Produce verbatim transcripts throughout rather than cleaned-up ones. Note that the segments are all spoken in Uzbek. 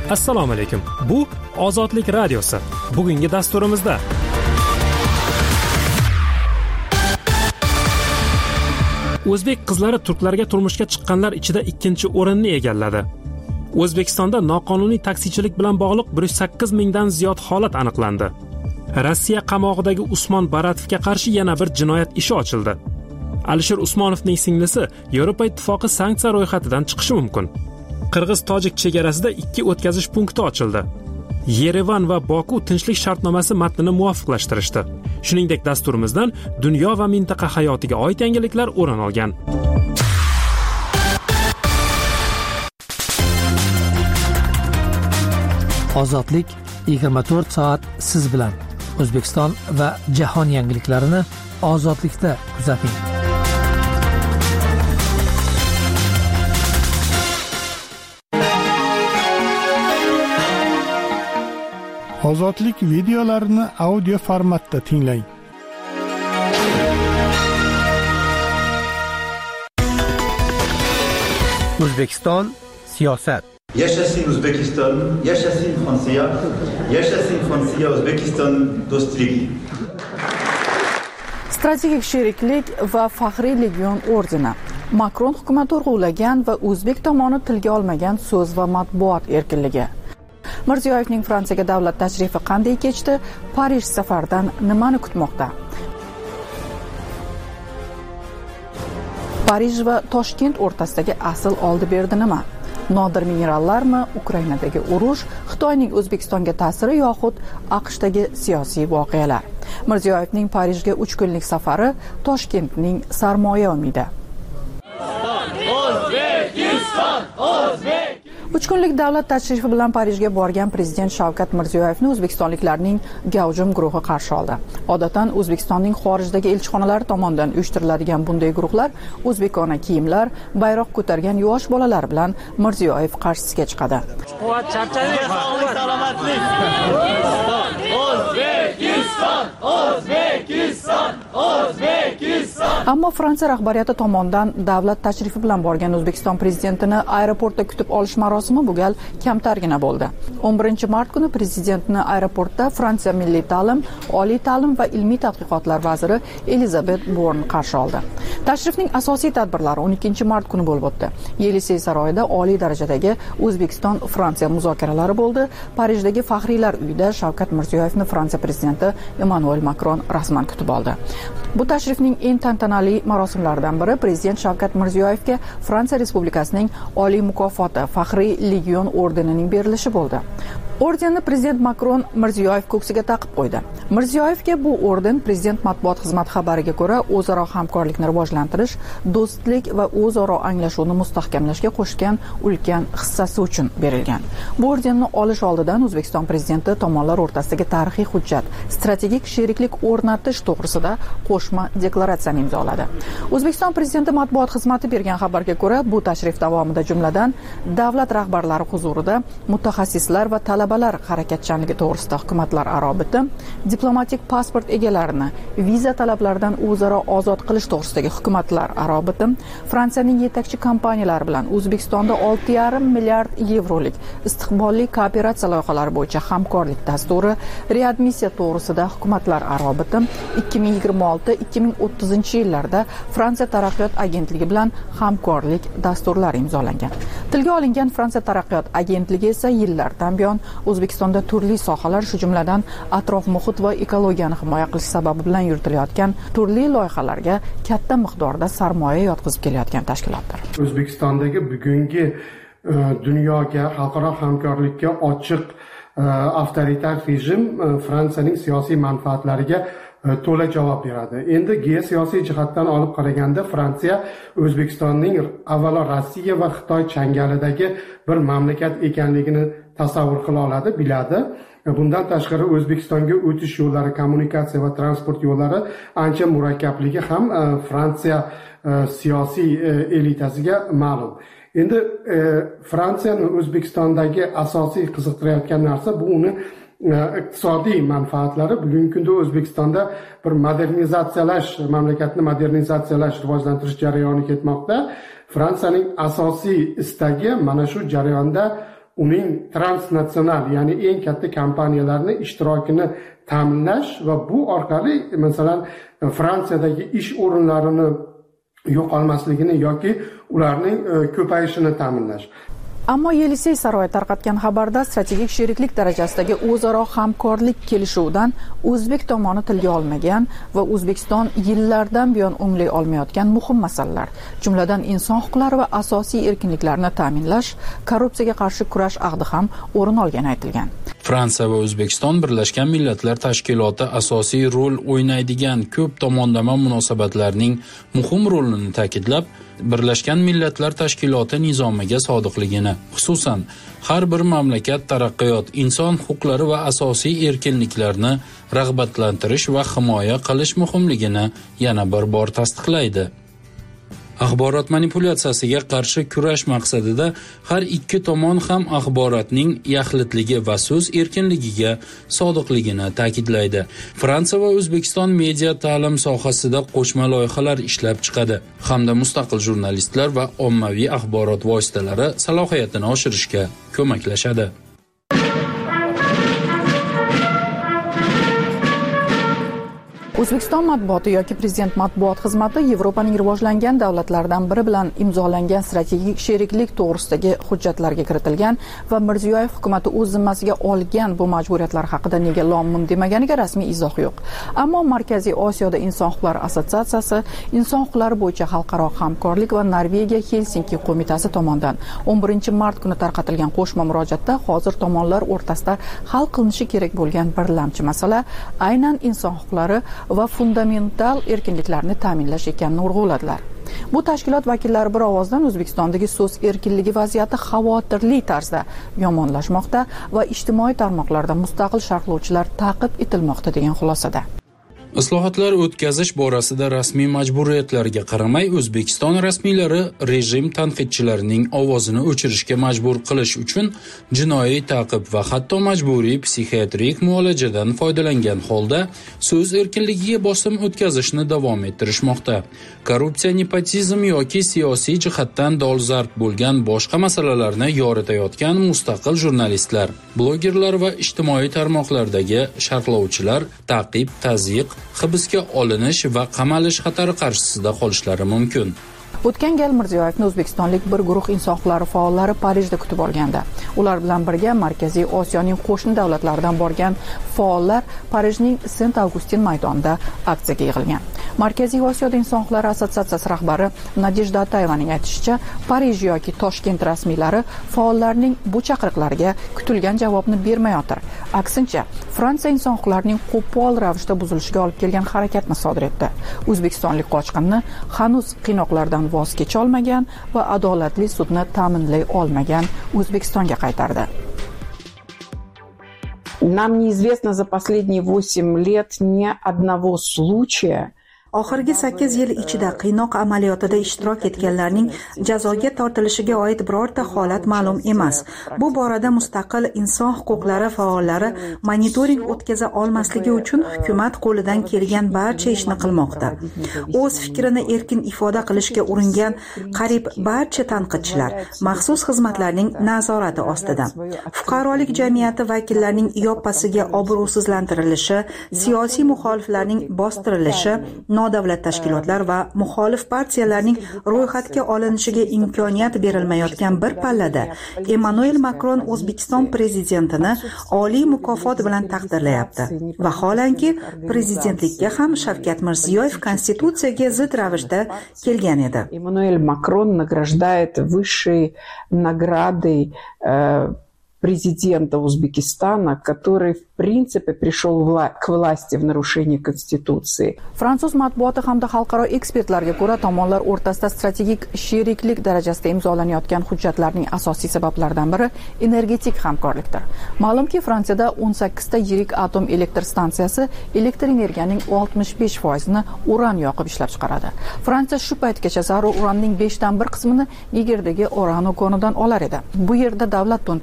Assalomu alaykum. Bu Ozodlik radiosi. Bugungi dasturimizda O'zbek qizlari turklarga turmushga chiqqanlar ichida ikkinchi o'rinni egalladi. O'zbekistonda noqonuniy taksichilik bilan bog'liq bir yuz sakkiz mingdan ziyod holat aniqlandi. Rossiya qamog'idagi Usmon Baratovga qarshi yana bir jinoyat ishi ochildi. Alisher Usmonovning singlisi Yevropa Ittifoqi sanksiya ro'yxatidan chiqishi mumkin. Qirg'iz-tojik chegarasida ikki o'tkazish punkti ochildi. Yerevan va Boku tinchlik shartnomasi matnini muvofiqlashtirishdi. Shuningdek, dasturimizdan dunyo va mintaqa hayotiga oid yangiliklar o'rin olgan. Ozodlik yigirma to'rt soat siz bilan. O'zbekiston va jahon yangiliklarini Ozodlikda kuzating. Ozodlik videolarini audio formatda tinglang. O'zbekiston siyosat. Yashashin O'zbekiston, yashashin Fransiya, yashashin Fransiya O'zbekiston do'stligi. Strategik sheriklik va faxriy legion ordeni. Makron hukumat urg'ulagan va o'zbek tomoni tilga olmagan so'z va matbuot erkinligi. Mirziyoyevning Fransiyaga davlat tashrifi qanday kechdi? Parij safaridan nimani kutmoqda? Parij va Toshkent o'rtasidagi asl oldi-berdi nima? Nodir minerallarmi, Ukrainadagi urush, Xitoyning O'zbekistonga ta'siri yoxud AQShdagi siyosiy voqealar? Mirziyoyevning Parijga uch kunlik safari, Toshkentning sarmoya umidi. O'zbekiston, O'zbek uch kunlik davlat tashrifi bilan Parijga borgan prezident Shavkat Mirziyoyevni o'zbekistonliklarning gavjum guruhi qarshi oldi. Odatdan O'zbekistonning xorijdagi elchixonalari tomonidan uyushtiriladigan bunday guruhlar o'zbekona kiyimlar, bayroq ko'targan yosh bolalar bilan Mirziyoyev qarshisiga chiqadi. Quvvat, charchadik, salomatlik. O'zbekiston, O'zbekiston, O'zbekiston. Ammo Fransiya rahbariyati tomonidan davlat tashrifi bilan borgan O'zbekiston prezidentini aeroportda kutib olish marosimi bu gal kamtargina bo'ldi. o'n birinchi mart kuni prezidentni aeroportda Fransiya milliy ta'lim, oliy ta'lim va ilmiy tadqiqotlar vaziri Elizabeth Born qarshi oldi. Tashrifning asosiy tadbirlari o'n ikkinchi mart kuni bo'lib o'tdi. Yelisey saroyida oliy darajadagi O'zbekiston-Fransiya muzokaralari bo'ldi. Parijdagi faxriylar uyida Shavkat Mirziyoyevni Fransiya prezidenti Emmanuel Macron rasman kutib oldi. Bu tashrifning eng tantanali marosimlaridan biri prezident Shavkat Mirziyoyevga Fransiya Respublikasining oliy mukofoti faxriy legion ordenining berilishi bo'ldi. Ordenni prezident Macron Mirziyoyev ko'ksiga taqib qo'ydi. Mirziyoyevga bu orden prezident matbuot xizmati xabariga ko'ra o'zaro hamkorlikni rivojlantirish, do'stlik va o'zaro anglashuvni mustahkamlashga qo'shgan ulkan hissasi uchun berilgan. Bu ordenni olish oldidan O'zbekiston prezidenti tomonlar o'rtasidagi tarixiy hujjat, strategik sheriklik o'rnatish to'g'risida qo'shma deklaratsiyani imzoladi. O'zbekiston prezidenti matbuot xizmati bergan xabarga ko'ra, bu tashrif davomida jumladan davlat rahbarlari huzurida mutaxassislar va talabalar harakatchanligi to'g'risida hukumatlar aro bitim, diplomatik pasport egalarini viza talablaridan o'zaro ozod qilish to'g'risidagi hukumatlar aro bitim, Fransiyaning yetakchi kompaniyalari bilan O'zbekistonda olti yarim milliard yevrolik istiqbolli kooperatsiya loyihalari bo'yicha hamkorlik dasturi, readmissiya to'g'risida hukumatlar aro bitim, ikki ming yigirma olti ikki ming o'ttizinchi yillarda Fransiya taraqqiyot agentligi bilan hamkorlik dasturlari imzolangan. Tilga olingan Fransiya taraqqiyot agentligi esa yillardan buyon O'zbekistonda turli sohalar, shu jumladan atrof muhit va ekologiyani himoya qilish sababi bilan yuritilayotgan turli loyihalarga katta miqdorda sarmoya yotqizib kelayotgan tashkilotdir. O'zbekistondagi bugungi dunyoga, xalqaro hamkorlikka ochiq avtoritar rejim Fransiyaning siyosiy manfaatlariga to'la javob beradi. Endi geosiyosiy jihatdan olib qaraganda Fransiya O'zbekistonning avvalo Rossiya va Xitoy changalidagi bir mamlakat ekanligini tasavvur qila oladi, biladi. Bundan tashqari O'zbekistonga o'tish yo'llari, kommunikatsiya va transport yo'llari ancha murakkabligi ham Fransiya siyosiy elitasiga ma'lum. Endi Fransiyani O'zbekistondagi asosiy qiziqtirayotgan narsa bu uni iqtisodiy manfaatlari. Bugungi kunda O'zbekistonda bir modernizatsiyalash, mamlakatni modernizatsiyalash, rivojlantirish jarayoni ketmoqda. Fransiyaning asosiy istagi mana shu jarayonda uning transnatsional, ya'ni eng katta kompaniyalarning ishtirokini ta'minlash va bu orqali masalan Fransiyadagi ish o'rinlarini yo'qolmasligini yoki ularning ko'payishini ta'minlash. Ammo Yelisey saroyi tarqatgan xabarda strategik sheriklik darajasidagi o'zaro hamkorlik kelishuvidan o'zbek tomoni tilga olmagan va O'zbekiston yillardan buyon o'nglay olmayotgan muhim masalalar, jumladan inson huquqlari va asosiy erkinliklarni ta'minlash, korrupsiyaga qarshi kurash ahdi ham o'rin olgani aytilgan. Fransiya va O'zbekiston Birlashgan Millatlar Tashkiloti asosiy rol o'ynaydigan ko'p tomonlama munosabatlarning muhim rolini ta'kidlab, Birlashgan Millatlar Tashkiloti nizomiga sodiqligini, xususan har bir mamlakat taraqqiyot, inson huquqlari va asosiy erkinliklarni rag'batlantirish va himoya qilish muhimligini yana bir bor tasdiqlaydi. Axborot manipulyatsiyasiga qarshi kurash maqsadida har ikki tomon ham axborotning yaxlitligi va so'z erkinligiga sodiqligini ta'kidlaydi. Fransiya va O'zbekiston media ta'lim sohasida qo'shma loyihalar ishlab chiqadi hamda mustaqil jurnalistlar va ommaviy axborot vositalari salohiyatini oshirishga ko'maklashadi. O'zbekiston matbuoti yoki Prezident matbuot xizmati Yevropaning rivojlangan davlatlaridan biri bilan imzolangan strategik sheriklik to'g'risidagi hujjatlarga kiritilgan va Mirziyoyev hukumatı o'z zimmasiga olgan bu majburiyatlar haqida nega lom-mim demaganiga rasmiy izoh yo'q. Ammo Markaziy Osiyoda Inson huquqlari assotsiatsiyasi, Inson huquqlari bo'yicha xalqaro hamkorlik va Norvegiya Helsinki qo'mitasi tomonidan o'n birinchi mart kuni tarqatilgan qo'shma murojaatda hozir tomonlar o'rtasida hal qilinishi kerak bo'lgan birlamchi masala aynan inson huquqlari va fundamental erkinliklarni ta'minlash ekanini urg'uladilar. Bu tashkilot vakillari bir ovozdan O'zbekistondagi so'z erkinligi vaziyati xavotirli tarzda yomonlashmoqda va ijtimoiy tarmoqlarda mustaqil sharhlovchilar ta'qib etilmoqda degan xulosada. Islohotlar o'tkazish borasida rasmiy majburiyatlarga qaramay O'zbekiston rasmiylari rejim tanqidchilarining ovozini o'chirishga majbur qilish uchun jinoiy ta'qib va hatto majburiy psixiatrik muolajadan foydalangan holda so'z erkinligiga bosim o'tkazishni davom ettirishmoqda. Korrupsiya, nepotizm yoki siyosiy jihatdan dolzarb bo'lgan boshqa masalalarni yoritayotgan mustaqil jurnalistlar, blogerlar va ijtimoiy tarmoqlardagi sharhlovchilar ta'qib, tazyiq, hibsga olinish va qamalish xatari qarshisida qolishlari mumkin. O'tgan gal Mirziyoyevni o'zbekistonlik bir guruh inson huquqlari faollari Parijda kutib olganda, ular bilan birga Markaziy Osiyoning qo'shni davlatlaridan borgan faollar Parijning Saint-Augustin maydonida aksiyaga yig'ilgan. Markaziy Osiyoda Inson huquqlari assotsiatsiyasi rahbari Nadejda Atayevaning aytishicha, Parij yoki Toshkent rasmiylari faollarning bu chaqiriqlariga kutilgan javobni bermayotir. Aksincha, Fransiya inson huquqlarining qo'pol ravishda buzilishiga olib kelgan harakatni sodir etdi. O'zbekistonlik qochqinni hanuz qiynoqlardan voz kecha olmagan va adolatli sudni ta'minlay olmagan O'zbekistonga qaytardi. Нам неизвестно за последние восемь лет ни одного случая. Oxirgi sakkiz yil ichida qiynoq amaliyotida ishtirok etganlarning jazoga tortilishiga oid birorta holat ma'lum emas. Bu borada mustaqil inson huquqlari faollari monitoring o'tkaza olmasligi uchun hukumat qo'lidan kelgan barcha ishni qilmoqda. O'z fikrini erkin ifoda qilishga uringan qariyb barcha tanqidchilar maxsus xizmatlarning nazorati ostida. Fuqarolik jamiyati vakillarining yoppasiga obro'sizlantirilishi, siyosiy muxoliflarning bostirilishi, nodavlat tashkilotlar va muxolif partiyalarning ro'yxatga olinishiga imkoniyat berilmayotgan bir pallada Emmanuel Macron O'zbekiston prezidentini oliy mukofot bilan taqdirlayapti. Vaholanki, prezidentlikka ham Shavkat Mirziyoyev konstitutsiyaga zid ravishda kelgan edi. Emmanuel Macron награждает высшей наградой президента Узбекистана, который в принципе пришел вла- к власти в нарушении Конституции. Fransuz matbuoti hamda xalqaro ekspertlarga ko'ra, tomonlar o'rtasida strategik sheriklik darajasida imzolanayotgan hujjatlarning asosiy sabablaridan biri energetik hamkorlikdir. Ma'lumki, Fransiyada o'n sakkizta yirik atom elektr stansiyasi elektr energiyaning oltmish besh foizini uran yoqib ishlab chiqaradi. Fransiya shu paytgacha zarur uranning beshdan bir qismini Nigerdagi Orano konidan olar edi. Bu yerda davlat to'ntarishi bo'lgan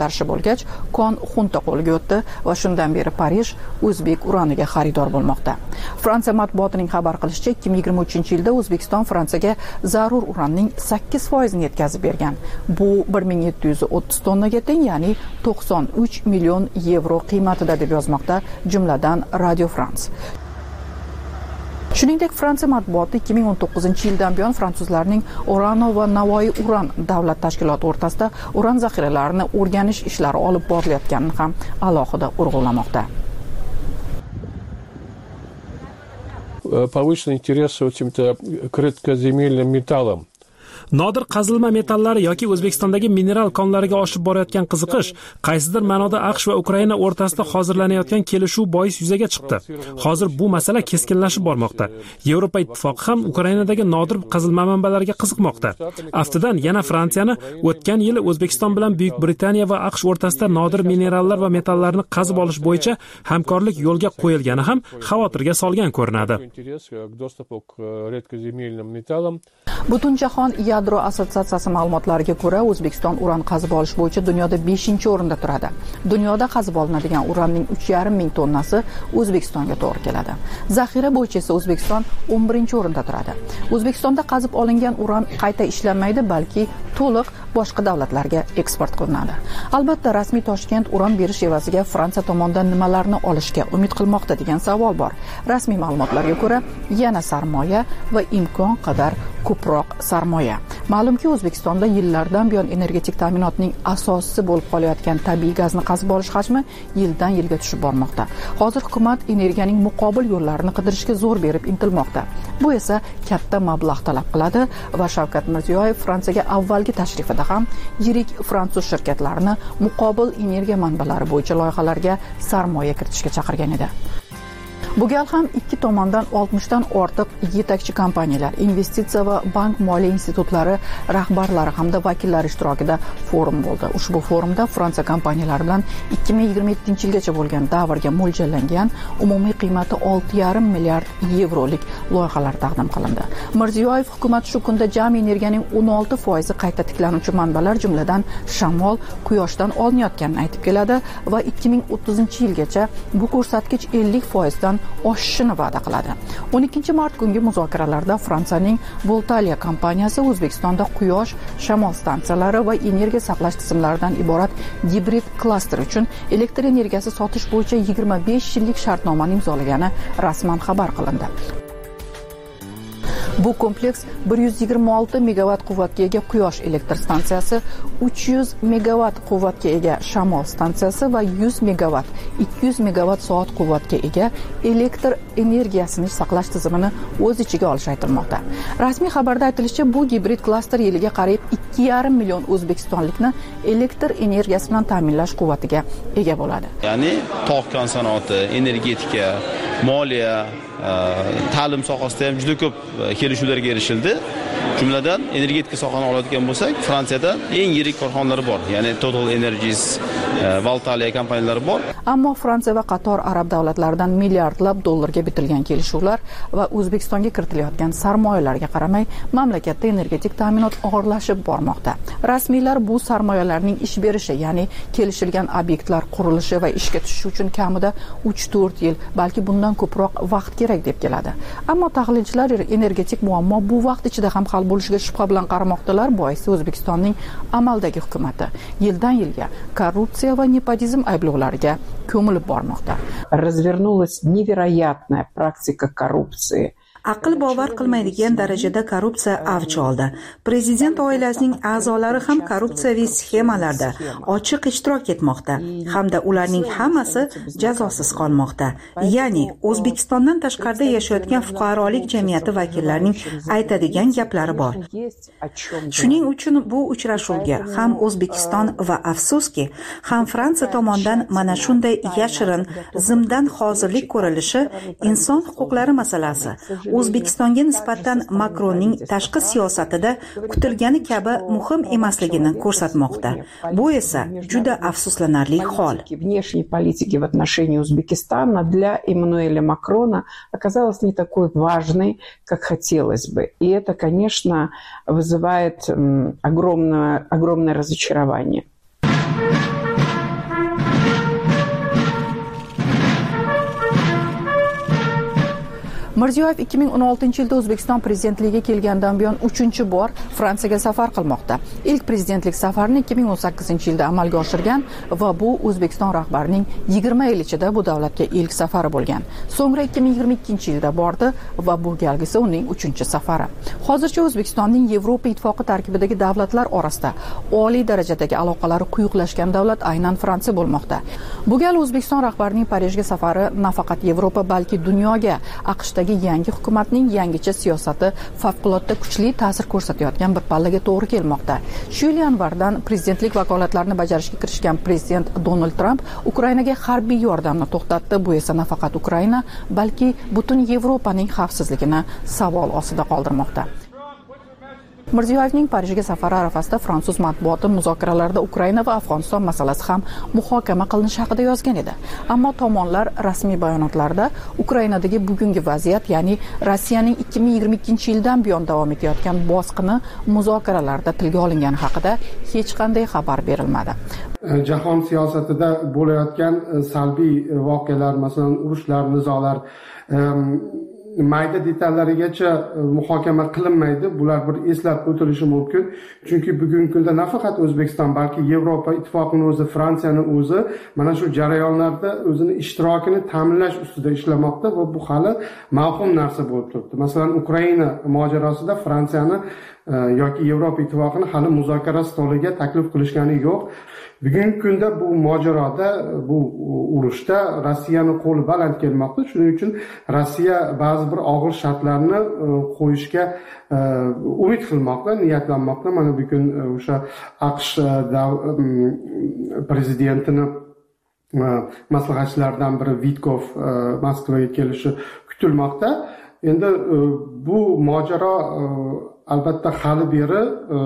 bo'lgach, kon xunta qo'lga o'tdi va shundan beri Parij o'zbek uraniga xaridor bo'lmoqda. Fransiya matbuotining xabar qilishicha, ikki ming yigirma uchinchi yilda O'zbekiston Fransiyaga zarur uranning sakkiz foizini yetkazib bergan. Bu bir ming yetti yuz o'ttiz tonnaga teng, ya'ni to'qson uch million yevro qiymatida deb yozmoqda jumladan Radio France. Shuningdek, Fransiya matbuoti ikki ming o'n to'qqizinchi yildan buyon fransuzlarning Orano va Navoiy uran davlat tashkiloti o'rtasida uran zaxiralarini o'rganish ishlari olib borilayotganini ham alohida urg'ulamoqda. Повышенный интерес к этим-то редкоземельным металлам. Nodir qazilma metallari yoki O'zbekistondagi mineral konlariga oshib borayotgan qiziqish qaysidir ma'noda AQSh va Ukraina o'rtasida hozirlanayotgan kelishuv bois yuzaga chiqdi. Hozir bu masala keskinlashib bormoqda. Yevropa ittifoqi ham Ukrainadagi nodir qazilma manbalariga qiziqmoqda. Aftidan yana Fransiyani o'tgan yili O'zbekiston bilan Buyuk Britaniya va AQSh o'rtasida nodir minerallar va metallarni qazib olish bo'yicha hamkorlik yo'lga qo'yilgani ham xavotirga solgan ko'rinadi. Butunjahon Yadro assotsiatsiyasi ma'lumotlariga ko'ra, O'zbekiston uran qazib olish bo'yicha dunyoda beshinchi o'rinda turadi. Dunyoda qazib olinadigan uranning uch yarim ming tonnasi O'zbekistonga to'g'ri keladi. Zaxira bo'yicha esa O'zbekiston o'n birinchi o'rinda turadi. O'zbekistonda qazib olingan uran qayta ishlanmaydi, balki to'liq boshqa davlatlarga eksport qilinadi. Albatta, rasmiy Toshkent uran berish evaziga Fransiya tomonidan nimalarni olishga umid qilmoqda degan savol bor. Rasmiy ma'lumotlarga ko'ra, yana sarmoya va imkon qadar ko'proq sarmoya. Ma'lumki, O'zbekistonda yillardan buyon energetik ta'minotning asosisi bo'lib qolayotgan tabiiy gazni qazib olish hajmi yildan yilga tushib bormoqda. Hozir hukumat energiyaning muqobil yo'llarini qidirishga zo'r berib intilmoqda. Bu esa katta mablag' talab qiladi va Shavkat Mirziyoyev Fransiyaga avvalgi tashrifida ham yirik fransuz shirkatlarini muqobil energiya manbalari bo'yicha loyihalarga sarmoya kiritishga chaqirgan edi. Bu gal ham ikki tomondan oltmishdan ortiq yetakchi kompaniyalar, investitsiya va bank moliya institutlari rahbarlari hamda vakillari ishtirokida forum bo'ldi. Ushbu forumda Fransiya kompaniyalari bilan ikki ming yigirma yettinchi yilgacha bo'lgan davrga mo'ljallangan umumiy qiymati olti yarim milliard yevrolik loyihalar taqdim qilindi. Mirziyoyev hukumat shu kunda jami energiyaning o'n olti foizi qayta tiklanuvchi manbalar, jumladan shamol, quyoshdan olinayotganini aytib keladi va ikki ming o'ttizinchi yilgacha bu ko'rsatkich ellik foizdan oshishini va'da qiladi. o'n ikkinchi mart kungi muzokaralarda Fransiyaning Voltalia kompaniyasi O'zbekistonda quyosh, shamol stansiyalari va energiya saqlash tizimlaridan iborat gibrid klaster uchun elektr energiyasi sotish bo'yicha yigirma besh yillik shartnomani imzolagani rasman xabar qilindi. Bu kompleks bir yuz yigirma olti megavat quvvatga ega quyosh elektr stansiyasi, uch yuz megavat quvvatga ega shamol stansiyasi va yuz megavat, ikki yuz megavat soat quvvatga ega elektr energiyasini saqlash tizimini o'z ichiga olishi aytilmoqda. Rasmiy xabarda aytilishicha, bu gibrid klaster yiliga qariyb ikki yarim million o'zbekistonlikni elektr energiyasi bilan ta'minlash quvvatiga ega bo'ladi. Ya'ni tog' kon sanoati, energetika, moliya, ta'lim sohasida ham juda ko'p kelishuvlarga erishildi. Jumladan energetika sohasini oladigan bo'lsak, Fransiyada eng yirik korxonalar bor. Ya'ni Total Energies, Voltalia kompaniyalari bor. Ammo Fransiya va qator arab davlatlaridan milliardlab dollarga bitilgan kelishuvlar va O'zbekistonga kiritilayotgan sarmoyalarga qaramay, mamlakatda energetik ta'minot og'irlashib bormoqda. Rasmiylar bu sarmoyalarning ish berishi, ya'ni kelishilgan obyektlar qurilishi va ishga tushishi uchun kamida uch to'rt yil, balki bundan ko'proq vaqt kerak deb keladi. Ammo tahlilchilar energetik muammo bu vaqt ichida ham hal bo'lishiga shubha bilan qaramoqdalar. Boisi O'zbekistonning amaldagi hukumati yildan yilga korrupsiya va nepotizm ayblovlariga ko'milib bormoqda. Развернулась невероятная практика коррупции. Aql bovar qilmaydigan darajada korrupsiya avj oldi. Prezident oilasining a'zolari ham korrupsiyaviy sxemalarda ochiq ishtirok etmoqda hamda ularning hammasi jazosiz qolmoqda. Ya'ni O'zbekistondan tashqarida yashayotgan fuqarolik jamiyati vakillarining aytadigan gaplari bor. Shuning uchun bu uchrashuvga ham O'zbekiston va afsuski, ham Fransiya tomonidan mana shunday yashirin zimdan hozirlik ko'rilishi inson huquqlari masalasi O'zbekistonga nisbatan Makronning tashqi siyosatida kutilgani kabi muhim emasligini ko'rsatmoqda. Bu esa juda afsuslanarli hol. Внешней политики в отношении Узбекистана для Эммануэля Макрона оказалась не такой важной, как хотелось бы. И это, конечно, вызывает огромное, огромное разочарование. Mirziyoyev ikki ming o'n oltinchi yilda O'zbekiston prezidentligiga kelgandan buyon uchinchi bor Fransiyaga safar qilmoqda. Ilk prezidentlik safarini ikki ming o'n sakkizinchi yilda amalga oshirgan va bu O'zbekiston rahbarining yigirma yil ichida bu davlatga ilk safari bo'lgan. So'ngra ikki ming yigirma ikkinchi yilda bordi va bu galgisi uning uchinchi safari. Hozircha O'zbekistonning Yevropa ittifoqi tarkibidagi davlatlar orasida oliy darajadagi aloqalari quyuqlashgan davlat aynan Fransiya bo'lmoqda. Bu gal O'zbekiston rahbarining Parijga safari nafaqat Yevropa, balki dunyoga AQShdagi yangi hukumatning yangicha siyosati favqulodda kuchli ta'sir ko'rsatayotgan bir pallaga to'g'ri kelmoqda. Shu yil yanvardan prezidentlik vakolatlarini bajarishga kirishgan prezident Donald Tramp Ukrainaga harbiy yordamni to'xtatdi. Bu esa nafaqat Ukraina, balki butun Yevropaning xavfsizligini savol ostida qoldirmoqda. Mirziyoyevning Parijga safari arafasida fransuz matbuoti muzokaralarda Ukraina va Afg'oniston masalasi ham muhokama qilinishi haqida yozgan edi. Ammo tomonlar rasmiy bayonotlarda Ukrainadagi bugungi vaziyat, ya'ni Rossiyaning ikki ming yigirma ikkinchi yildan buyon davom etayotgan bosqini muzokaralarda tilga olingani haqida hech qanday xabar berilmadi. Jahon siyosatida bo'layotgan salbiy voqealar, masalan, urushlar, nizolar mayda detallarigacha muhokama qilinmaydi. Bular bir eslab o'tilishi mumkin. Chunki bugungi kunda nafaqat O'zbekiston, balki Yevropa ittifoqining o'zi, Fransiyani o'zi mana shu jarayonlarda o'zini ishtirokini ta'minlash ustida ishlamoqda va bu hali mavhum narsa bo'lib turibdi. Masalan, Ukraina mojarosida Fransiyani yoki Yevropa ittifoqini hali muzokara stoliga taklif qilishgani yo'q. Bugungi kunda bu mojaroda, bu urushda Rossiyani qo'li baland kelmoqda. Shuning uchun Rossiya ba'zi bir og'ir shartlarni qo'yishga umid qilmoqda, niyatlanmoqda. Mana bugun o'sha AQSh prezidentining maslahatchilaridan biri Vitkov Moskvaga kelishi kutilmoqda. Endi bu mojaro albatta hali beri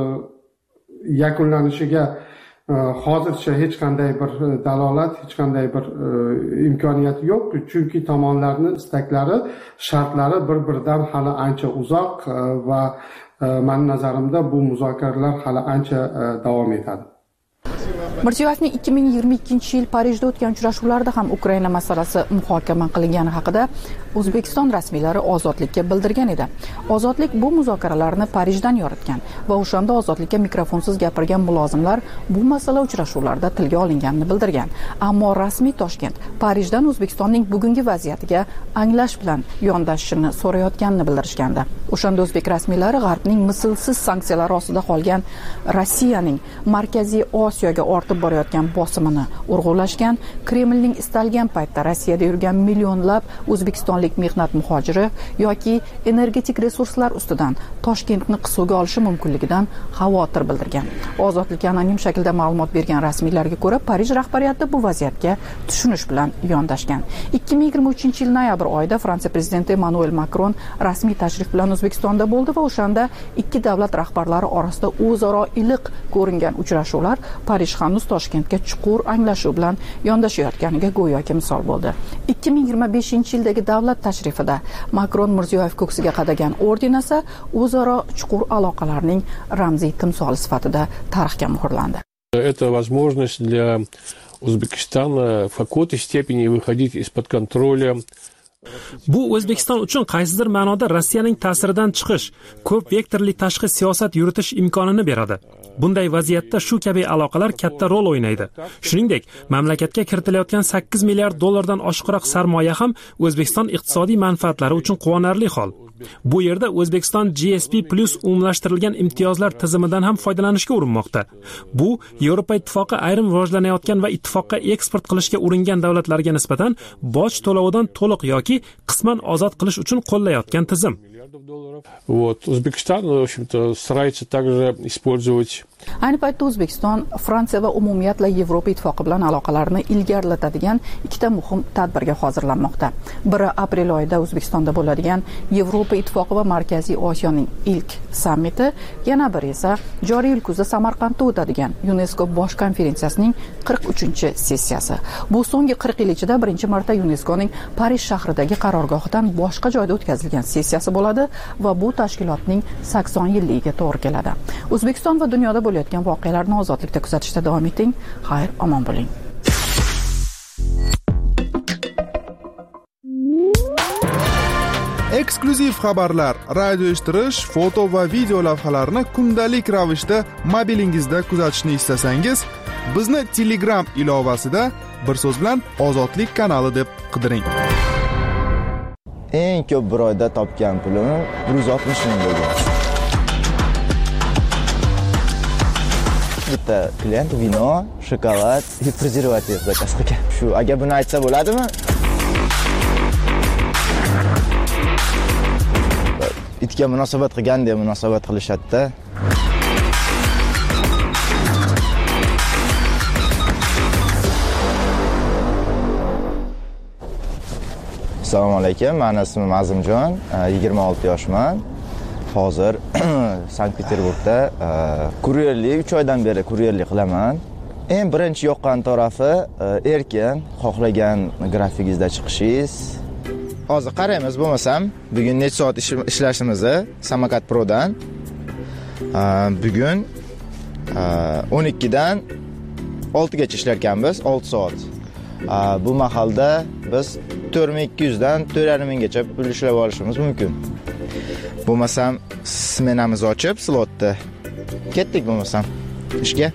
yakunlanishiga hozircha hech qanday bir dalolat, hech qanday bir imkoniyat yo'q, chunki tomonlarning istaklari, shartlari bir-biridan hali ancha uzoq va mening nazarimda bu muzokaralar hali ancha davom etadi. Mirziyoyevning ikki ming yigirma ikkinchi yil Parijda o'tgan uchrashuvlarda ham Ukraina masalasi muhokama qilingani haqida O'zbekiston rasmiylari Ozodlikka bildirgan edi. Ozodlik bu muzokaralarni Parijdan yoritgan va o'shanda Ozodlikka mikrofonsiz gapirgan mulozimlar bu masala uchrashuvlarda tilga olinganini bildirgan. Ammo rasmiy Toshkent Parijdan O'zbekistonning bugungi vaziyatiga anglash bilan yondashishini so'rayotganini bildirishgandi. O'shanda o'zbek rasmiylari G'arbning mislsiz sanksiyalari ostida qolgan Rossiyaning Markaziy Osiyoga ortib borayotgan bosimini urg'ulashgan, Kremlning istalgan paytda Rossiyada yurgan millionlab o'zbekistonlik mehnat muhojiri yoki energetik resurslar ustidan Toshkentni qisuvga olishi mumkinligidan xavotir bildirgan. Ozodlikka anonim shaklda ma'lumot bergan rasmiylarga ko'ra, Parij rahbariyati bu vaziyatga tushunish bilan yondashgan. ikki ming yigirma uchinchi yil noyabr oyida Fransiya prezidenti Emmanuel Macron rasmiy tashrif bilan O'zbekistonda bo'ldi va o'shanda ikki davlat rahbarlari orasida o'zaro iliq ko'ringan uchrashuvlar Parij hanuz Toshkentga chuqur anglashuv bilan yondashayotganiga go'yoki misol bo'ldi. ikki ming yigirma beshinchi yildagi davlat tashrifida Macron Mirziyoyev ko'ksiga qadagan orden esa o'zaro chuqur aloqalarning ramziy timsoli sifatida tarixga muhrlandi. Это возможность для Узбекистана в какой-то степени выходить из-под контроля. Bu O'zbekiston uchun qaysidir ma'noda Rossiyaning ta'siridan chiqish, ko'p vektorli tashqi siyosat yuritish imkonini beradi. Bunday vaziyatda shu kabi aloqalar katta rol o'ynaydi. Shuningdek, mamlakatga kiritilayotgan sakkiz milliard dollardan oshiqroq sarmoya ham O'zbekiston iqtisodiy manfaatlari uchun quvonarli hol. Bu yerda O'zbekiston G S P plus umumlashtirilgan imtiyozlar tizimidan ham foydalanishga urinmoqda. Bu Yevropa ittifoqi ayrim rivojlanayotgan va ittifoqqa eksport qilishga uringan davlatlarga nisbatan boj to'lovidan to'liq yoki qisman ozod qilish uchun qo'llayotgan tizim. Вот Узбекистан, в общем-то, старается также использовать. Ayni paytda O'zbekiston Fransiya va umumiyatla Yevropa ittifoqi bilan aloqalarni ilgarilatadigan ikkita muhim tadbirga hozirlanmoqda. Biri aprel oyida O'zbekistonda bo'ladigan Yevropa ittifoqi va Markaziy Osiyoning ilk sammiti, yana biri esa joriy yil kuzda Samarqandda o'tadigan UNESCO bosh konferensiyasining qirq uchinchi sessiyasi. Bu so'nggi qirq yil ichida birinchi marta UNESCOning Parij shahridagi qarorgohidan boshqa joyda o'tkazilgan sessiyasi bo'ladi va bu tashkilotning sakson yilligiga to'g'ri keladi. O'zbekiston va dunyoda bo'layotgan voqealarni ozodlikda kuzatishda davom eting. Xayr, omon bo'ling. eksklyuziv xabarlar, radio eshittirish, foto va video lavhalarni kundalik ravishda mobilingizda kuzatishni istasangiz, bizni Telegram ilovasida bir so'z bilan Ozodlik kanali deb qidiring. Eng ko'p bir oyda topgan pulim bir yuz oltmish ming bo'lgan. Bitta klient vino, shokolad va prezervativ zakaz qilgan. Shu, agar buni aytsa bo'ladimi? Itga munosabat qilgandek munosabat qilishadi-da. Assalomu alaykum. Meni ismim Azimjon, yigirma olti yoshman. Hozir Sankt-Peterburgda kuryerlik uch oydan beri kuryerlik qilaman. Eng birinchi yoqqan tarafi erkin, xohlagan grafikingizda chiqishingiz. Hozir qaraymiz bo'lmasam, bugun necha soat ishlashimizni Samokat Prodan. Bugun o'n ikkidan oltigacha ishlar ekanmiz, olti soat. Bu mahalda biz to'rt ming ikki yuz dan to'rt yarim minggacha pul ishlab olishimiz mumkin. Bo'lmasam smenamizni ochib, slotda ketdik bo'lmasam ishga.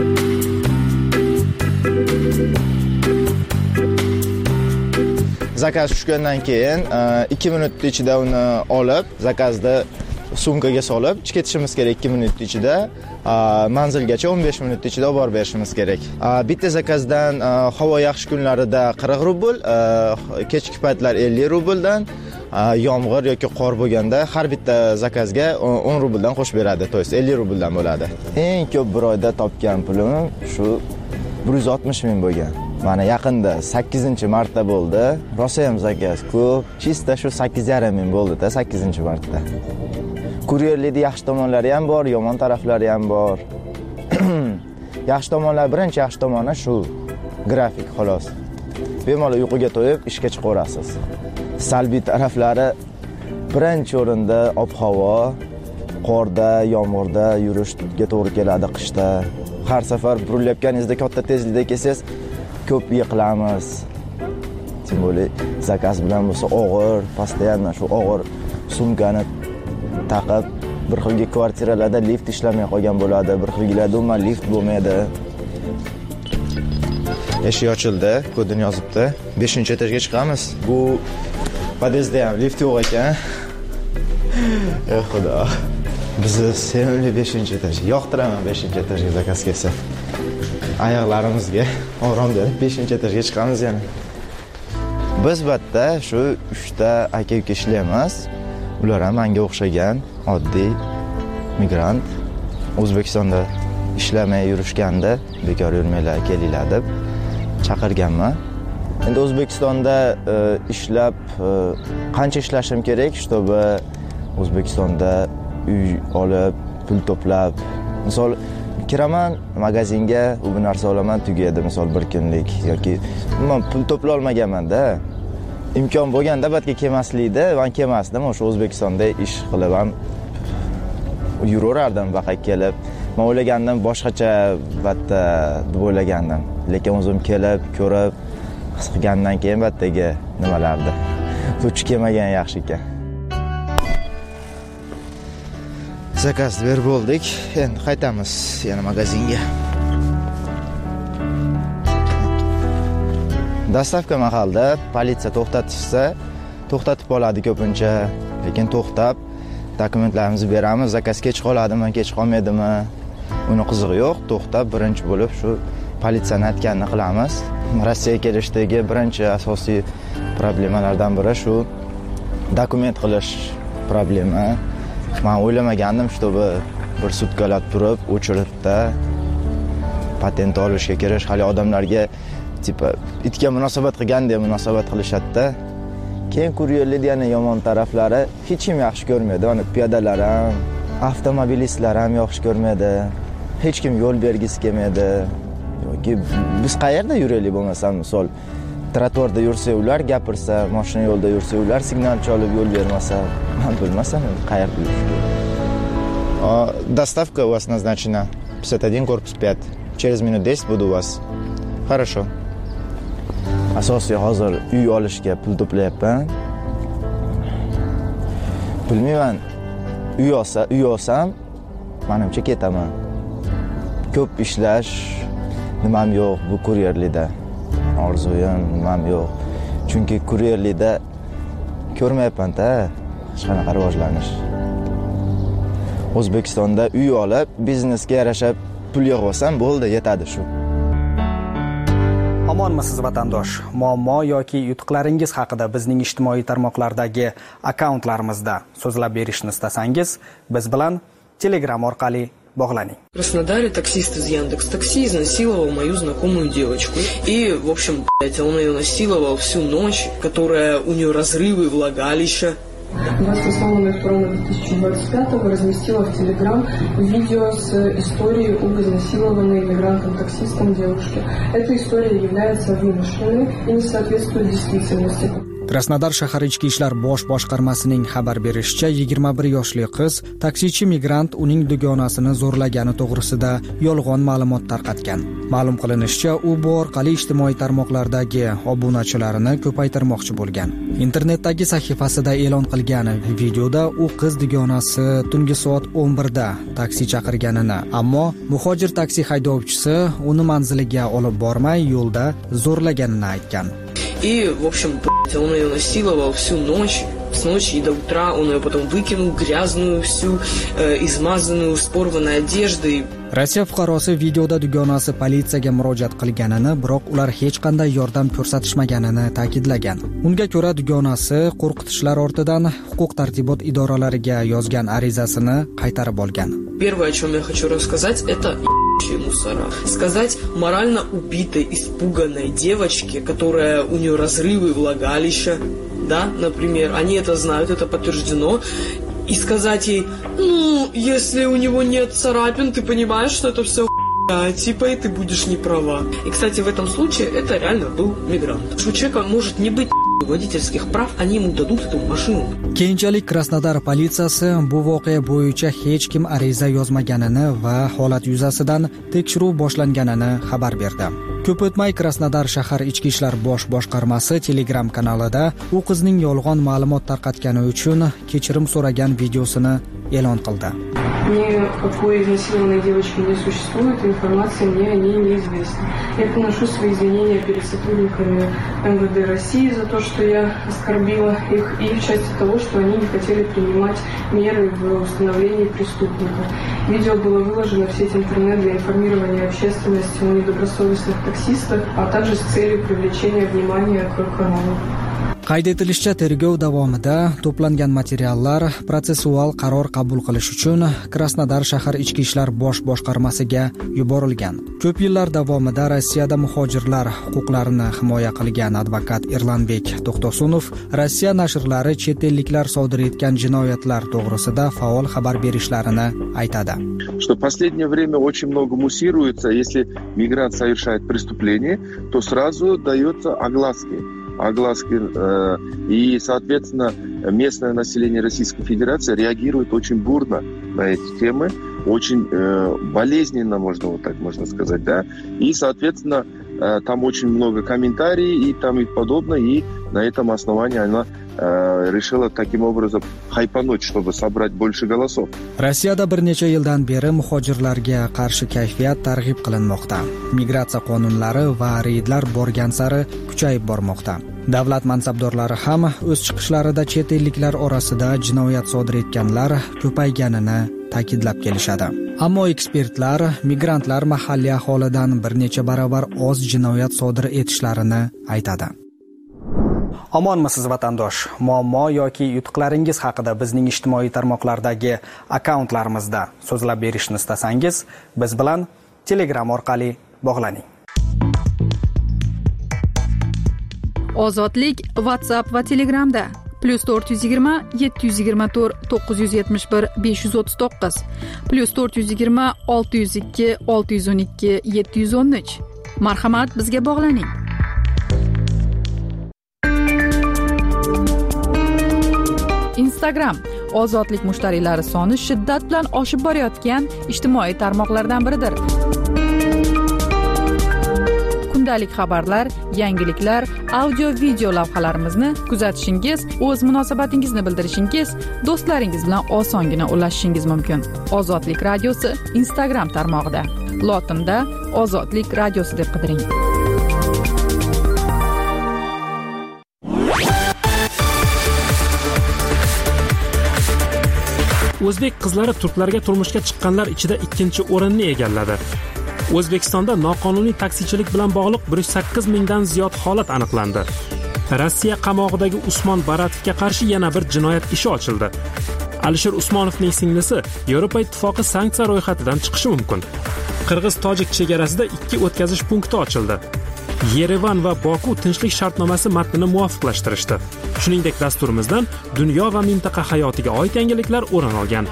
Zakaz tushgandan keyin ikki minut ichida uni olib, zakazni sumkaga solib, ketishimiz kerak ikki minut ichida, manzilgacha o'n besh minut ichida olib borib berishimiz kerak. Bitta zakazdan havo yaxshi kunlarida qirq rubl, kechki paytlar ellik rubldan, yomg'ir yoki qor bo'lganda har bitta zakazga o'n rubldan qo'shib beradi, to есть ellik rubldan bo'ladi. Eng ko'p bir oyda topgan pulim shu bir yuz oltmish ming bo'lgan. Mana yaqinda sakkizinchi marta bo'ldi. Rosa ham zakaz ko'p. Chista shu sakkiz yarim ming bo'ldi-da sakkizinchi marta. Kuryerlikning yaxshi tomonlari ham bor, yomon taraflari ham bor. Yaxshi tomonlar, birinchi yaxshi tomoni shu grafik xolos. Bemalol uyquga to'yib ishga chiqaverasiz. Salbiy taraflari birinchi o'rinda ob-havo, qorda, yomg'irda yurishga to'g'ri keladi qishda. Har safar burilayotganingizda katta tezlikda kelsangiz ko'p yiqilamiz. Tim bo'li zakaz bilan bo'lsa og'ir, постоянно shu og'ir sumkani taqib, bir xilgi kvartiralarda lift ishlamay qolgan bo'ladi, bir xilgilarda umuman lift bo'lmaydi. Eshik ochildi, kodini yozibdi. beshinchi etajga chiqamiz. Bu podyezdda ham lift yo'q ekan. Ey xudo. Biz sevimli beshinchi etaj. Yoqtiraman beshinchi etajga zakaz kelsa. Oyoqlarimizga orom berib beshinchi etajga chiqamiz yana. Biz batda shu uchta aka-uka ishlaymiz. Ular ham menga o'xshagan oddiy migrant. O'zbekistonda ishlamay yurishganda bekor yurmanglar, kelinglar deb chaqirganman. Endi O'zbekistonda ishlab qancha ishlashim kerak, чтобы O'zbekistonda uy olib, pul to'plab, misol kiraman magazinga, u bir narsa olaman, tugaydi, misol bir kunlik yoki men pul to'pla olmaganman-da. Imkon bo'lganda batga kelmaslikda, men kelmasdim, o'sha O'zbekistonda ish qilib ham yuraverardim vaqt kelib. Men o'ylagandim boshqacha batda deb o'ylagandim, lekin o'zim kelib, ko'rib, his qilgandan keyin batdagi nimalardi. Duch kelmagan yaxshi ekan. Zakaz berib bo'ldik. Endi qaytamiz yana magazinga. Dastavka mahalda politsiya to'xtatishsa, to'xtatib oladi ko'pincha, lekin to'xtab dokumentlarimizni beramiz, zakaz kech qoladimi, kech qolmaydimi, uni qizig'i yo'q. To'xtab birinchi bo'lib shu politsiyaning aytganini qilamiz. Rossiyaga kelishdagi birinchi asosiy problemalardan biri shu dokument qilish problemi. Men o'ylamagandim, чтобы bir sutkalar turib, o'chiribda patent olishga kirish, hali odamlarga tipa itga munosabat qilgandek munosabat qilishadi-da. Keyin kuryerlikning yana yomon taraflari hech kim yaxshi ko'rmaydi. Mana piyodalar ham, avtomobilistlar ham yaxshi ko'rmaydi. Hech kim yo'l bergisi kelmaydi. Yoki biz qayerda yuraylik bo'lmasam, misol trotuarda yursa ular gapirsa, mashina yo'lda yursa ular signal cholib yo'l bermasa, men bilmasam qayerda yurish kerak. Доставка у вас назначена пятьдесят один корпус пять. Через минут десять буду у вас. Хорошо. Asosiy hozir uy olishga pul to'playapman. bilmayman, uy olsa, uy olsam, menimcha ketaman. Ko'p ishlash nimam yo'q bu kuryerlikda. Orzuyim nimam yo'q. Chunki kuryerlikda ko'rmayapman-da hech qanaqa rivojlanish. O'zbekistonda uy olib, biznesga yarasha pul yig'ib olsam bo'ldi, yetadi shu. Omonmisiz vatandosh? Muammo yoki yutuqlaringiz haqida bizning ijtimoiy tarmoqlardagi akkauntlarimizda so'zlab berishni istasangiz, biz bilan Telegram orqali bog'laning. В Краснодаре таксист из Яндекс.Такси изнасиловал мою знакомую девочку. И, в общем, блядь, он ее насиловал всю ночь, которая у нее разрывы влагалища. двадцать восьмого ноль второго две тысячи двадцать пятого разместила в Телеграм видео с историей об изнасилованной иммигрантом-таксистом девушки. Эта история является вымышленной и не соответствует действительности. Krasnodar shahar ichki ishlar bosh boshqarmasining xabar berishicha, yigirma bir yoshli qiz taksichi migrant uning dugonasini zo'rlagani to'g'risida yolg'on ma'lumot tarqatgan. Ma'lum qilinishicha, u bu orqali ijtimoiy tarmoqlardagi obunachilarini ko'paytirmoqchi bo'lgan. Internetdagi sahifasida e'lon qilgan videoda u qiz dugonasi tungi soat o'n birda taksi chaqirganini, ammo muhojir taksi haydovchisi uni manziliga olib bormay, yo'lda zo'rlaganini aytgan. И, в общем, блядь, он ее насиловал всю ночь, с ночи и до утра. Он ее потом выкинул грязную всю, э, измазанную, с порванной одеждой. Rossiya fuqarosi videoda dugonasi politsiyaga murojaat qilganini, biroq ular hech qanday yordam ko'rsatishmaganini ta'kidlagan. Unga ko'ra, dugonasi qo'rqitishlar ortidan huquq-tartibot idoralariga yozgan arizasini qaytarib olgan. Первое, о чем я хочу рассказать, это ебучие мусора. Сказать морально убитой, испуганной девочке, которая у нее разрывы влагалища, да, например, они это знают, это подтверждено, и сказать ей, ну, если у него нет царапин, ты понимаешь, что это все хуйня, типа, и ты будешь не права. И, кстати, в этом случае это реально был мигрант. У человека может не быть водительских прав, они ему дадут эту машину. Keyinchalik Krasnodar politsiyasi bu voqea bo'yicha hech kim ariza yozmaganini va holat yuzasidan tekshiruv boshlanganini xabar berdi. Ko'p o'tmay Krasnodar shahar ichki ishlar bosh boshqarmasi Telegram kanalida u qizning yolg'on ma'lumot tarqatgani uchun kechirim so'ragan videosini e'lon qildi. Никакой изнасилованной девочки не существует, информация мне о ней неизвестна. Я приношу свои извинения перед сотрудниками эм вэ дэ России за то, что я оскорбила их, и в части того, что они не хотели принимать меры в установлении преступника. Видео было выложено в сеть интернет для информирования общественности о недобросовестных таксистах, а также с целью привлечения внимания к каналу. Qayd etilishicha, tergov davomida to'plangan materiallar protsessual qaror qabul qilish uchun Krasnodar shahar ichki ishlar bosh boshqarmasiga yuborilgan. Ko'p yillar davomida Rossiyada muhojirlar huquqlarini himoya qilgan advokat Erlanbek To'xtosunov Rossiya nashrlari chet elliklar sodir etgan jinoyatlar to'g'risida faol xabar berishlarini aytadi. Что в последнее время очень много муссируется, если мигрант совершает преступление, то сразу дается огласки. огласки, и, соответственно, местное население Российской Федерации реагирует очень бурно на эти темы, очень болезненно, можно вот так можно сказать, да, и, соответственно, там очень много комментариев и там и подобное, и на этом основании она решила таким образом хайпануть, чтобы собрать больше голосов. Rossiyada bir necha yildan beri muhojirlarga qarshi kayfiyat targ'ib qilinmoqda. Migratsiya qonunlari va reydlar borgan sari kuchayib bormoqda. Davlat mansabdorlari ham o'z chiqishlarida chet elliklar orasida jinoyat sodir etganlar ko'payganini ta'kidlab kelishadi. Ammo ekspertlar migrantlar mahalliy aholidan bir necha barobar oz jinoyat sodir etishlarini aytadi. Omonmisiz vatandosh? Muammo yoki yutuqlaringiz haqida bizning ijtimoiy tarmoqlardagi akkauntlarimizda so'zlab berishni istasangiz, biz bilan Telegram orqali bog'laning. Ozodlik WhatsApp va Telegramda plus to'rt yuz yigirma yetti yuz yigirma to'rt to'qqiz yuz yetmish bir besh yuz o'ttiz to'qqiz plus to'rt yuz yigirma olti yuz ikki olti yuz o'n ikki yetti yuz o'n uch. Marhamat, bizga bog'laning. Instagram ozodlik mushtariylari soni shiddat bilan oshib borayotgan ijtimoiy tarmoqlardan biridir. kundalik xabarlar, yangiliklar, audio video lavhalarimizni kuzatishingiz, o'z munosabatingizni bildirishingiz, do'stlaringiz bilan osongina ulashishingiz mumkin. Ozodlik radiosi Instagram tarmog'ida lotinda Ozodlik radiosi deb qidiring. O'zbek qizlari turklarga turmushga chiqqanlar ichida ikkinchi o'rinni egalladi. O'zbekistonda noqonuniy taksichilik bilan bog'liq bir yuz sakkiz mingdan ziyod holat aniqlandi. Rossiya qamog'idagi Usmon Baratovga qarshi yana bir jinoyat ishi ochildi. Alisher Usmonovning singlisi Yevropa Ittifoqi sanksiya ro'yxatidan chiqishi mumkin. Qirg'iz-tojik chegarasida ikki o'tkazish punkti ochildi. Yerevan va Boku tinchlik shartnomasi matnini muvofiqlashtirishdi. Shuningdek, dasturimizdan dunyo va mintaqa hayotiga oid yangiliklar o'rin olgan.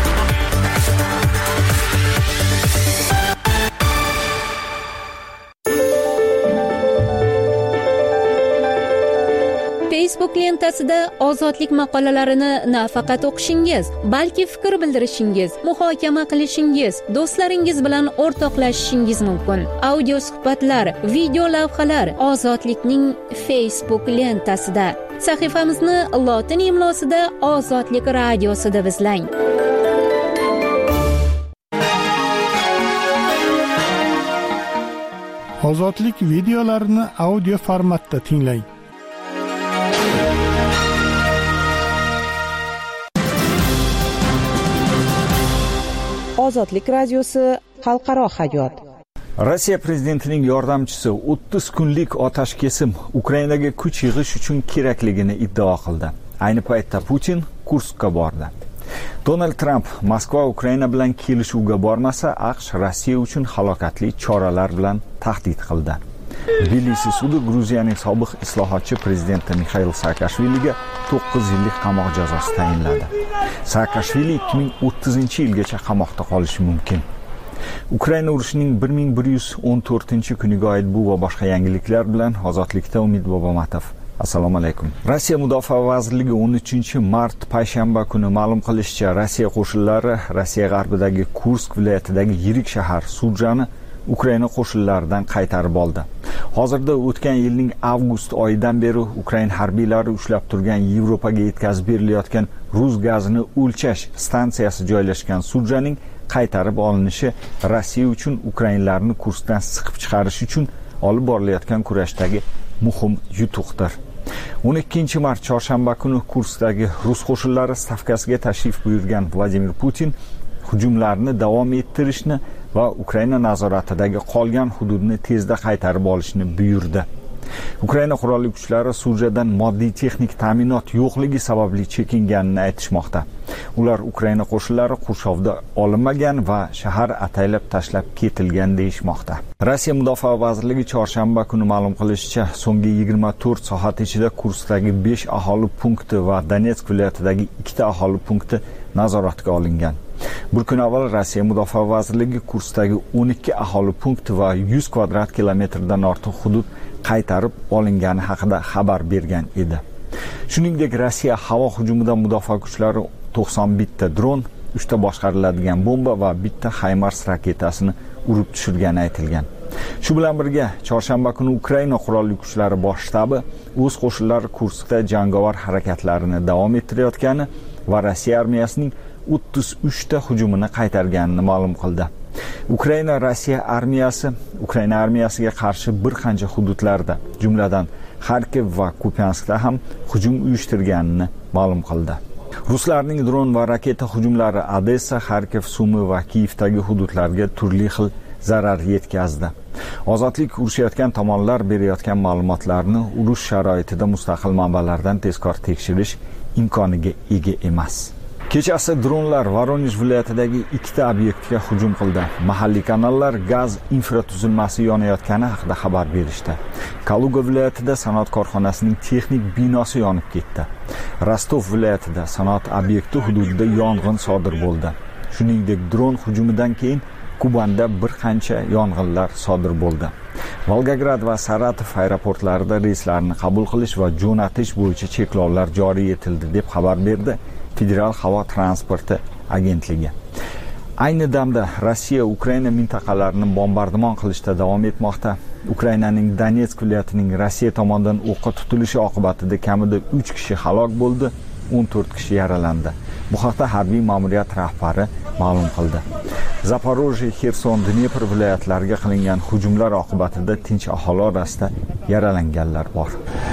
Facebook lentasida ozodlik maqolalarini nafaqat o'qishingiz, balki fikr bildirishingiz, muhokama qilishingiz, do'stlaringiz bilan o'rtoqlashishingiz mumkin. Audio suhbatlar, video lavhalar Ozodlikning Facebook lentasida. Sahifamizni lotin imlosida Ozodlik radiosi deb izlang. Ozodlik videolarini audio formatda tinglang. Ozodlik radiosi xalqaro hayot. Rossiya prezidentining yordamchisi o'ttiz kunlik otash kesim Ukrainaga kuch yig'ish uchun kerakligini iddao qildi. Ayni paytda Putin Kurskka bordi. Donald Trump Moskva Ukraina bilan kelishuvga bormasa, AQSh Rossiya uchun halokatli choralar bilan tahdid qildi. Tbilisi sudi Gruziyaning sobiq islohotchi prezidenti Mixail Saakashviliga to'qqiz yillik qamoq jazosi tayinladi. Saakashvili ikki ming o'ttizinchi yilgacha qamoqda qolishi mumkin. Ukraina urushining bir ming bir yuz o'n to'rtinchi kuniga oid bu va boshqa yangiliklar bilan Ozodlikda Umid Bobomatov. Assalomu alaykum. Rossiya Mudofaa vazirligi o'n uchinchi mart payshanba kuni ma'lum qilishicha, Rossiya qo'shinlari Rossiya g'arbidagi Kursk viloyatidagi yirik shahar Sujani Ukraina qo'shinlaridan qaytarib oldi. Hozirda o'tgan yilning avgust oyidan beri Ukraina harbiylari ushlab turgan Yevropaga yetkazib berilayotgan rus gazini o'lchash stansiyasi joylashgan Sujaning qaytarib olinishi Rossiya uchun Ukrainalarni Kurskdan siqib chiqarish uchun olib borilayotgan kurashdagi muhim yutuqdir. o'n ikkinchi mart chorshanba kuni Kurskdagi rus qo'shinlari stavkasiga tashrif buyurgan Vladimir Putin hujumlarni davom ettirishni va Ukraina nazoratidagi qolgan hududni tezda qaytarib olishni buyurdi. Ukraina qurolli kuchlari Sujadan moddiy texnik ta'minot yo'qligi sababli chekinganini aytishmoqda. Ular Ukraina qo'shinlari qurshovda olinmagan va shahar ataylab tashlab ketilgan deyishmoqda. Rossiya Mudofaa vazirligi chorshanba kuni ma'lum qilishicha, so'nggi yigirma to'rt soat ichida Kurskdagi besh aholi punkti va Donetsk viloyatidagi ikkita aholi punkti nazoratga olingan. Bir kun avval Rossiya Mudofaa vazirligi Kurskdagi o'n ikki aholi punkti va yuz kvadrat kilometrdan ortiq hudud qaytarib olingani haqida xabar bergan edi. Shuningdek, Rossiya havo hujumidan mudofaa kuchlari to'qson bitta dron, uchta boshqariladigan bomba va bitta HIMARS raketasini urib tushirgani aytilgan. Shu bilan birga, chorshanba kuni Ukraina qurolli kuchlari bosh shtabi o'z qo'shinlari Kurskda jangovar harakatlarini davom ettirayotgani va Rossiya armiyasining o'ttiz uchta hujumini qaytarganini ma'lum qildi. Ukraina Rossiya armiyasi Ukraina armiyasiga qarshi bir qancha hududlarda, jumladan Kharkiv va Kupianskda ham hujum uyushtirganini ma'lum qildi. Ruslarning dron va raketa hujumlari Odessa, Kharkiv, Sumi va Kiyevdagi hududlarga turli xil zarar yetkazdi. Ozodlik urushayotgan tomonlar berayotgan ma'lumotlarni urush sharoitida mustaqil manbalardan tezkor tekshirish imkoniga ega emas. Kechasi dronlar Voronezh viloyatidagi ikkita obyektga hujum qildi. Mahalliy kanallar gaz infratuzilmasi yonayotgani haqida xabar berishdi. Kaluga viloyatida sanoat korxonasining texnik binosi yonib ketdi. Rostov viloyatida sanoat obyekti hududida yong'in sodir bo'ldi. Shuningdek, dron hujumidan keyin Kubanda bir qancha yong'inlar sodir bo'ldi. Volgograd va Saratov aeroportlarida reyslarni qabul qilish va jo'natish bo'yicha cheklovlar joriy etildi deb xabar berdi Federal havo transporti agentligi. Ayni damda Rossiya Ukraina mintaqalarini bombardimon qilishda davom etmoqda. Ukrainaning Donetsk viloyatining Rossiya tomonidan o'qqa tutilishi oqibatida kamida uch kishi halok bo'ldi, o'n to'rt kishi yaralandi. Bu haqda harbiy ma'muriyat rahbari ma'lum qildi. Zaporojye, Xerson, Dnepr viloyatlariga qilingan hujumlar oqibatida tinch aholi orasida yaralanganlar bor.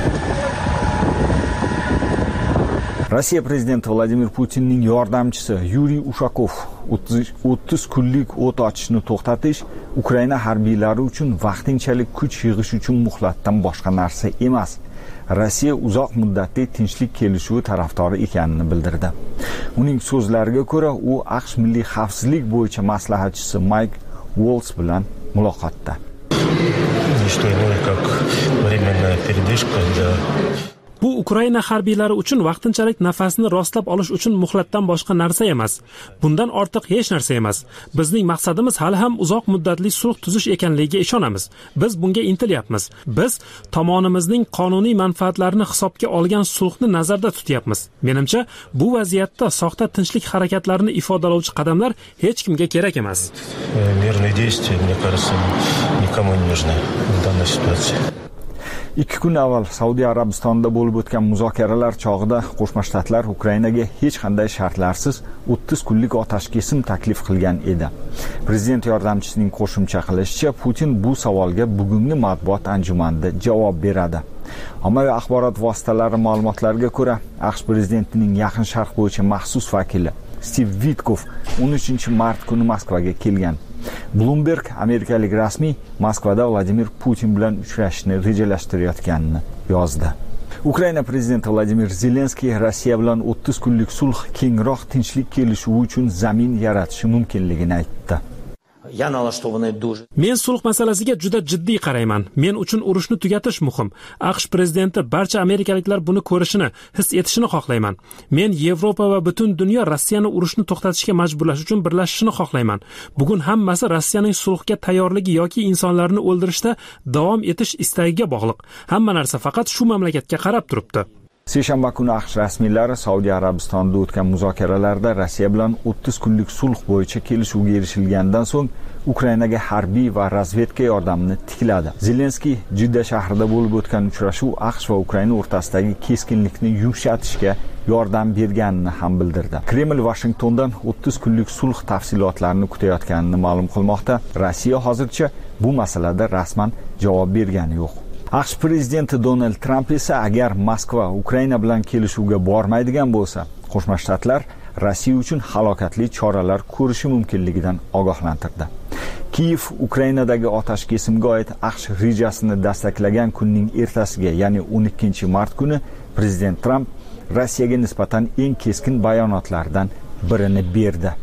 Rossiya prezidenti Vladimir Putinning yordamchisi Yuriy Ushakov o'ttiz kunlik o't ochishni to'xtatish Ukraina harbiylari uchun vaqtinchalik kuch yig'ish uchun muhlatdan boshqa narsa emas. Rossiya uzoq muddatli tinchlik kelishuvi tarafdori ekanini bildirdi. Uning so'zlariga ko'ra, u AQSh milliy xavfsizlik bo'yicha maslahatchisi Mayk Waltz bilan muloqotda. Bu Ukraina harbiylari uchun vaqtinchalik nafasni rostlab olish uchun muhlatdan boshqa narsa emas. Bundan ortiq hech narsa emas. Bizning maqsadimiz hali ham uzoq muddatli sulh tuzish ekanligiga ishonamiz. Biz bunga intilyapmiz. Biz tomonimizning qonuniy manfaatlarini hisobga olgan sulhni nazarda tutyapmiz. Menimcha, bu vaziyatda soxta tinchlik harakatlarini ifodalovchi qadamlar hech kimga kerak emas. Мирные действия, мне кажется, никому не нужны в данной ситуации. Ikki kun avval Saudiya Arabistonida bo'lib o'tgan muzokaralar chog'ida Qo'shma Shtatlar Ukrainaga hech qanday shartlarsiz o'ttiz kunlik otashkesim taklif qilgan edi. Prezident yordamchisining qo'shimcha qilishicha, Putin bu savolga bugungi matbuot anjumanida javob beradi. Ommaviy axborot vositalari ma'lumotlariga ko'ra, AQSh prezidentining Yaqin Sharq bo'yicha maxsus vakili Stiv Witkov o'n uchinchi mart kuni Moskvaga kelgan. Bloomberg amerikalik rasmiy Moskvada Vladimir Putin bilan uchrashishni rejalashtirayotganini yozdi. Ukraina prezidenti Vladimir Zelenskiy Rossiya bilan o'ttiz kunlik sulh kengroq tinchlik kelishuvi uchun zamin yaratishi mumkinligini aytdi. Men sulh masalasiga juda jiddiy qarayman. Men uchun urushni tugatish muhim. AQSh prezidenti barcha amerikaliklar buni ko'rishini, his etishini xohlayman. Men Yevropa va butun dunyo Rossiyani urushni to'xtatishga majburlash uchun birlashishini xohlayman. Bugun hammasi Rossiyaning sulhga tayyorligi yoki insonlarni o'ldirishda davom etish istagiga bog'liq. Hamma narsa faqat shu mamlakatga qarab turibdi. Seshanba kuni AQSh rasmiylari Saudiya Arabistonida o'tgan muzokaralarda Rossiya bilan o'ttiz kunlik sulh bo'yicha kelishuvga erishilgandan so'ng Ukrainaga harbiy va razvedka yordamini tikladi. Zelenskiy Jidda shahrida bo'lib o'tgan uchrashuv AQSh va Ukraina o'rtasidagi keskinlikni yumshatishga yordam berganini ham bildirdi. Kreml Washingtondan o'ttiz kunlik sulh tafsilotlarini kutayotganini ma'lum qilmoqda. Rossiya hozircha bu masalada rasman javob bergani yo'q. AQSh prezidenti Donald Trump esa agar Moskva Ukraina bilan kelishuvga bormaydigan bo'lsa, Qo'shma Shtatlar Rossiya uchun halokatli choralar ko'rishi mumkinligidan ogohlantirdi. Kiyev Ukrainadagi otashkesimga oid AQSh rejasini dastaklagan kunning ertasiga, ya'ni o'n ikkinchi mart kuni prezident Trump Rossiyaga nisbatan eng keskin bayonotlardan birini berdi.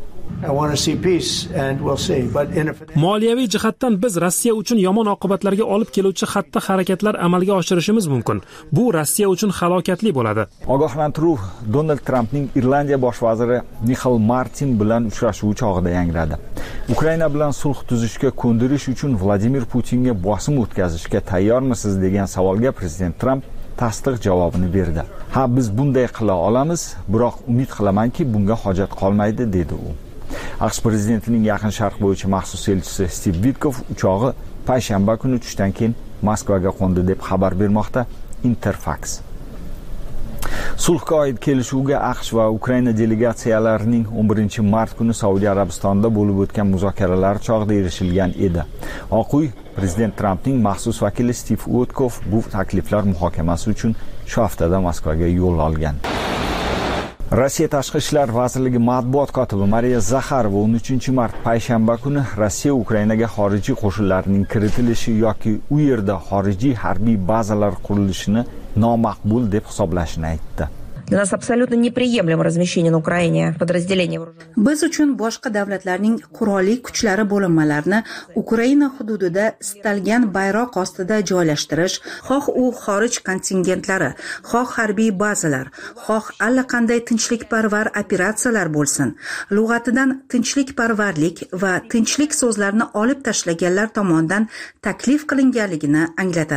Moliyaviy jihatdan biz Rossiya uchun yomon oqibatlarga olib keluvchi xatti harakatlar amalga oshirishimiz mumkin. Bu Rossiya uchun halokatli bo'ladi. Ogohlantiruv Donald Trampning Irlandiya bosh vaziri Michael Martin bilan uchrashuvi chog'ida yangradi. Ukraina bilan sulh tuzishga ko'ndirish uchun Vladimir Putinga bosim o'tkazishga tayyormisiz degan savolga prezident Trump tasdiq javobini berdi. Ha, biz bunday qila olamiz, biroq umid qilamanki, bunga hojat qolmaydi, dedi u. AQSh prezidentining Yaqin Sharq bo'yicha maxsus elchisi Stiv Witkov uchog'i payshanba kuni tushdan keyin Moskvaga qo'ndi deb xabar bermoqda Interfax. Sulhga oid kelishuvga AQSh va Ukraina delegatsiyalarining o'n birinchi mart kuni Saudiya Arabistonida bo'lib o'tgan muzokaralar chog'ida erishilgan edi. Oq uy prezident Trampning maxsus vakili Stiv Witkov bu takliflar muhokamasi uchun shu haftada Moskvaga yo'l olgan. Rossiya Tashqi ishlar vazirligi matbuot kotibi Mariya Zakharova o'n uchinchi mart payshanba kuni Rossiya Ukrainaga xorijiy qo'shinlarning kiritilishi yoki u yerda xorijiy harbiy bazalar qurilishini nomaqbul deb hisoblashini aytdi. Для нас абсолютно неприемлемо размещение на Украине подразделений вооруженных. Biz uchun boshqa davlatlarning qurolli kuchlari bo'linmalarini Ukraina hududida istalgan bayroq ostida joylashtirish, xoh u xorij kontingentlari, xoh harbiy bazalar, xoh allaqanday tinchlikparvar operatsiyalar bo'lsin, lug'atidan tinchlikparvarlik va tinchlik so'zlarini olib tashlaganlar tomonidan taklif qilinganligini anglatadi.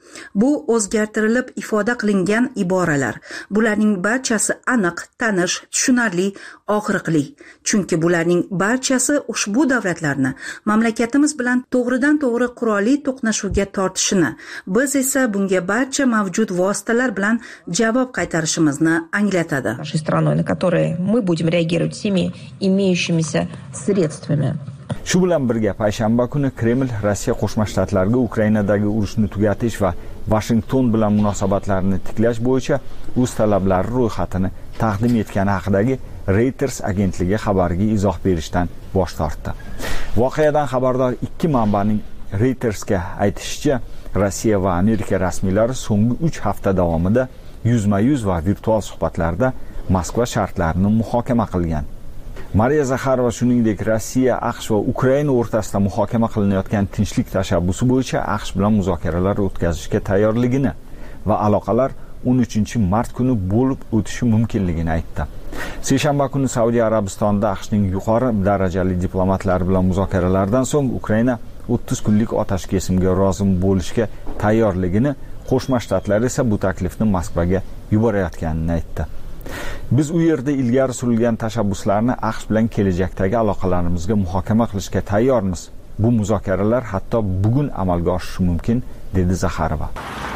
Bu o'zgartirilib ifoda qilingan iboralar. Bularning barchasi aniq, tanish, tushunarli, og'riqli. Chunki bularning barchasi ushbu davlatlarni mamlakatimiz bilan to'g'ridan-to'g'ri qurolli to'qnashuvga tortishini, biz esa bunga barcha mavjud vositalar bilan javob qaytarishimizni anglatadi. Нашей страной, на которые мы будем реагировать всеми имеющимися средствами. Shu bilan birga payshanba kuni Kreml Rossiya Qo'shma Shtatlariga Ukrainadagi urushni tugatish va Washington bilan munosabatlarni tiklash bo'yicha o'z talablari ro'yxatini taqdim etgani haqidagi Reuters agentligi xabariga izoh berishdan bosh tortdi. Voqeadan xabardor ikki manbaning Reutersga aytishicha, Rossiya va Amerika rasmiylari so'nggi uch hafta davomida yuzma-yuz va virtual suhbatlarda Moskva shartlarini muhokama qilgan. Mariya Zakharova shuningdek Rossiya, AQSh va Ukraina o'rtasida muhokama qilinayotgan tinchlik tashabbusi bo'yicha AQSh bilan muzokaralar o'tkazishga tayyorligini va aloqalar o'n uchinchi mart kuni bo'lib o'tishi mumkinligini aytdi. Seshanba kuni Saudiya Arabistonida AQShning yuqori darajali diplomatlari bilan muzokaralardan so'ng Ukraina o'ttiz kunlik otash kesimga rozi bo'lishga tayyorligini, Qo'shma Shtatlar esa bu taklifni Moskvaga yuborayotganini aytdi. Biz u yerda ilgari surilgan tashabbuslarni AQSh bilan kelajakdagi aloqalarimizga muhokama qilishga tayyormiz. Bu muzokaralar hatto bugun amalga oshishi mumkin, dedi Zakharova.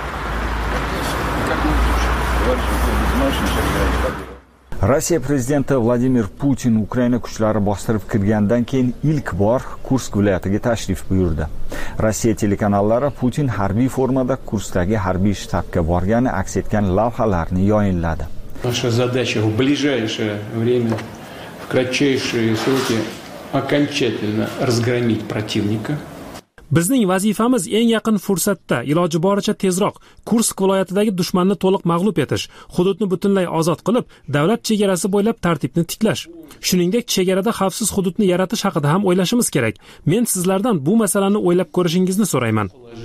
Rossiya prezidenti Vladimir Putin Ukraina kuchlari bostirib kirgandan keyin ilk bor Kursk viloyatiga tashrif buyurdi. Rossiya telekanallari Putin harbiy formada Kurskdagi harbiy shtabga borgani aks etgan lavhalarni yayinladi. Наша задача в ближайшее время, в кратчайшие сроки окончательно разгромить противника. Bizning vazifamiz eng yaqin fursatda iloji boricha tezroq Kursk viloyatidagi dushmanni to'liq mag'lub etish, hududni butunlay ozod qilib, davlat chegarasi bo'ylab tartibni tiklash. Shuningdek, chegarada xavfsiz hududni yaratish haqida ham o'ylashimiz kerak. Men sizlardan bu masalani o'ylab ko'rishingizni so'rayman.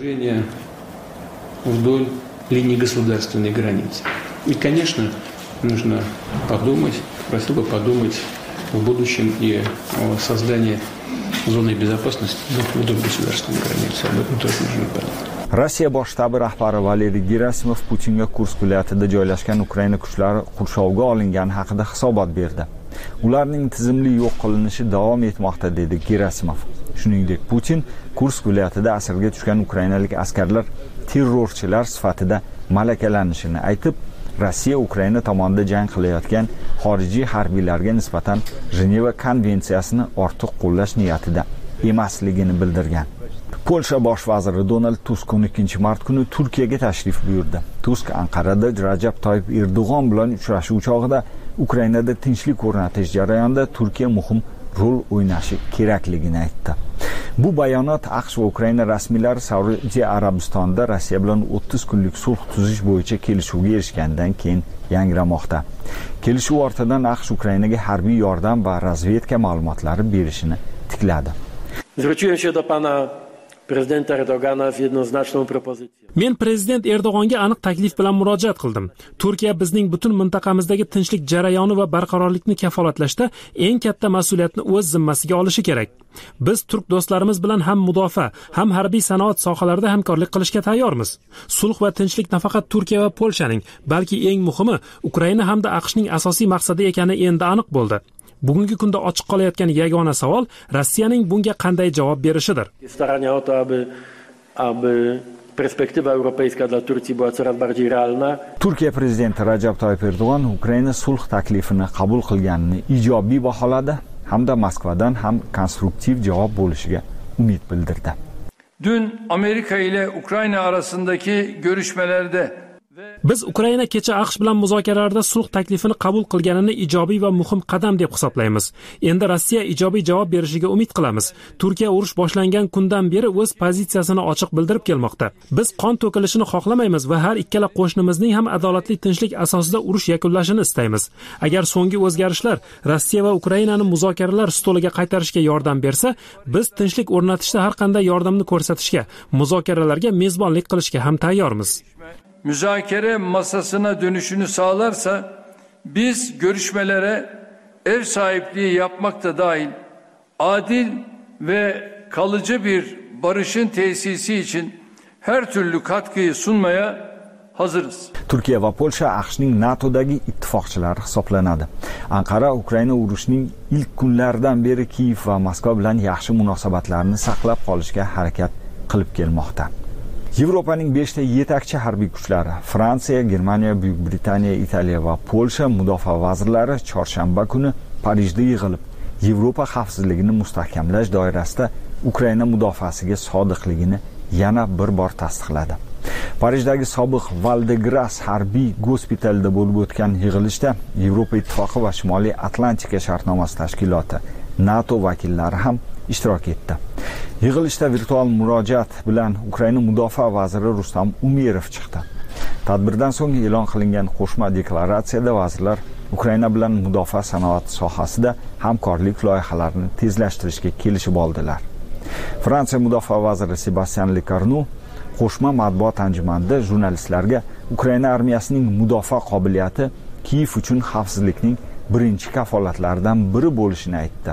Вдоль линии государственной границы. И, конечно, нужно подумать, просил бы подумать в будущем и о создании зоны безопасности вдоль государственной границы. Об этом тоже нужно подумать. Rossiya bosh shtabi rahbari Valeriy Gerasimov Putinga Kursk viloyatida joylashgan Ukraina kuchlari qurshovga olingani haqida hisobot berdi. Ularning tizimli yo'q qilinishi davom etmoqda, dedi Gerasimov. Shuningdek, Putin Kursk viloyatida asirga tushgan ukrainalik askarlar terrorchilar sifatida malakalanishini aytib, Rossiya Ukraina tomonidan jang qilayotgan xorijiy harbiylarga nisbatan Jeneva konvensiyasini ortiq qo'llash niyatida emasligini bildirgan. Polsha bosh vaziri Donald Tusk o'n ikkinchi mart kuni Turkiyaga tashrif buyurdi. Tusk Anqarada Rajab Toyyib Erdo'g'on bilan uchrashuv chog'ida Ukrainada tinchlik o'rnatish jarayonida Turkiya muhim rol o'ynashi kerakligini aytdi. Bu bayonot AQSh va Ukraina rasmiylari Saudiya Arabistonida Rossiya bilan o'ttiz kunlik sulh tuzish bo'yicha kelishuvga erishgandan keyin yangramoqda. Kelishuv ortidan AQSh Ukrainaga harbiy yordam va razvedka ma'lumotlari berishini tikladi. Zwróciłem się do pana prezydenta Erdogana z jednoznaczną propozycją. Men prezident Erdo'g'onga aniq taklif bilan murojaat qildim. Turkiya bizning butun mintaqamizdagi tinchlik jarayoni va barqarorlikni kafolatlashda eng katta mas'uliyatni o'z zimmasiga olishi kerak. Biz turk do'stlarimiz bilan ham mudofaa, ham harbiy sanoat sohalarida hamkorlik qilishga tayyormiz. Sulh va tinchlik nafaqat Turkiya va Polshaning, balki eng muhimi Ukraina hamda AQShning asosiy maqsadi ekani endi aniq bo'ldi. Bugungi kunda ochiq qolayotgan yagona savol Rossiyaning bunga qanday javob berishidir. Starania o to, aby aby perspektywa europejska dla Turcji była coraz bardziej realna. Turkiya prezidenti Rajab Toyyib Erdo'g'on Ukraina sulh taklifini qabul qilganini ijobiy baholadi hamda Moskvadan ham konstruktiv javob bo'lishiga umid bildirdi. Dün Amerika ile Ukrayna arasındaki görüşmelerde Biz Ukraina kecha AQSh bilan muzokaralarda sulh taklifini qabul qilganini ijobiy va muhim qadam deb hisoblaymiz. Endi Rossiya ijobiy javob berishiga umid qilamiz. Turkiya urush boshlangan kundan beri o'z pozitsiyasini ochiq bildirib kelmoqda. Biz qon to'kilishini xohlamaymiz va har ikkala qo'shnimizning ham adolatli tinchlik asosida urush yakunlashini istaymiz. Agar so'nggi o'zgarishlar Rossiya va Ukrainani muzokaralar stoliga qaytarishga yordam bersa, biz tinchlik o'rnatishda har qanday yordamni ko'rsatishga, muzokaralarga mezbonlik qilishga ham tayyormiz. Müzakere masasına dönüşünü sağlarsa biz görüşmelere ev sahipliği yapmak da dahil adil ve kalıcı bir barışın tesisi için her türlü katkıyı sunmaya hazırız. Turkiya va Polsha AQShning NATOdagi ittifoqchilari hisoblanadi. Anqara Ukraina urushining ilk kunlaridan beri Kiyev va Moskva bilan yaxshi munosabatlarni saqlab qolishga harakat qilib kelmoqda. Yevropaning beshta yetakchi harbiy kuchlari Fransiya, Germaniya, Buyuk Britaniya, Italiya va Polsha mudofaa vazirlari chorshanba kuni Parijda yig'ilib, Yevropa xavfsizligini mustahkamlash doirasida Ukraina mudofaasiga sodiqligini yana bir bor tasdiqladi. Parijdagi sobiq Val-de-Gras harbiy gospitalida bo'lib o'tgan yig'ilishda Yevropa Ittifoqi va Shimoliy Atlantika shartnomasi tashkiloti NATO vakillari ham ishtirok etdi. Yig'ilishda virtual murojaat bilan Ukraina mudofaa vaziri Rustam Umerov chiqdi. Tadbirdan so'ng e'lon qilingan qo'shma deklaratsiyada vazirlar Ukraina bilan mudofaa sanoati sohasida hamkorlik loyihalarini tezlashtirishga kelishib oldilar. Fransiya mudofaa vaziri Sebastien Lecornu qo'shma matbuot anjumanida jurnalistlarga Ukraina armiyasining mudofaa qobiliyati Kiyev uchun xavfsizlikning birinchi kafolatlaridan biri bo'lishini aytdi.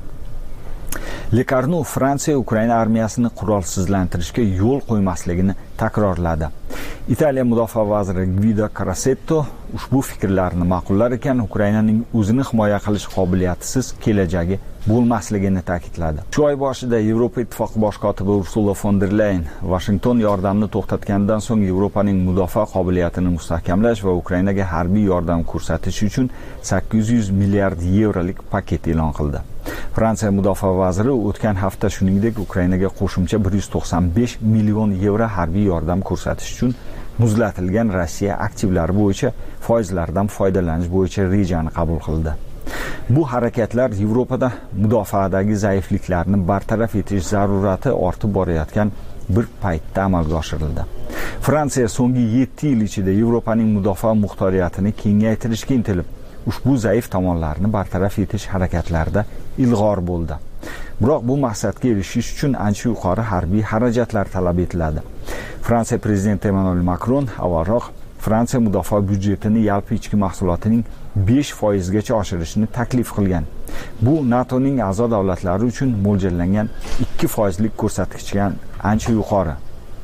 Lecornu Fransiya Ukraina armiyasini qurolsizlantirishga yo'l qo'ymasligini takrorladi. Italiya mudofaa vaziri Guido Crosetto ushbu fikrlarni ma'qullar ekan, Ukrainaning o'zini himoya qilish qobiliyatisiz kelajagi bo'lmasligini ta'kidladi. Shu oy boshida Yevropa Ittifoqi bosh kotibi Ursula von der Leyen Washington yordamni to'xtatgandan so'ng Yevropaning mudofaa qobiliyatini mustahkamlash va Ukrainaga harbiy yordam ko'rsatish uchun sakkiz yuz milliard yevrolik paket e'lon qildi. Fransiya mudofaa vaziri o'tgan hafta shuningdek Ukrainaga qo'shimcha bir yuz to'qson besh million yevro harbiy yordam ko'rsatish uchun muzlatilgan Rossiya aktivlari bo'yicha foizlardan foydalanish bo'yicha rejani qabul qildi. Bu harakatlar Yevropada mudofaadagi zaifliklarni bartaraf etish zarurati ortib borayotgan bir paytda amalga oshirildi. Fransiya so'nggi yetti yil ichida Yevropaning mudofaa muxtoriyatini kengaytirishga intilib, ushbu zaif tomonlarni bartaraf etish harakatlarida ilg'or bo'ldi. Biroq bu maqsadga erishish uchun ancha yuqori harbiy xarajatlar talab etiladi. Fransiya prezidenti Emmanuel Macron avvalroq Fransiya mudofaa byudjetini yalpi ichki mahsulotining besh foizgacha oshirishni taklif qilgan. Bu NATOning a'zo davlatlari uchun mo'ljallangan ikki foizlik ko'rsatkichdan ancha yuqori.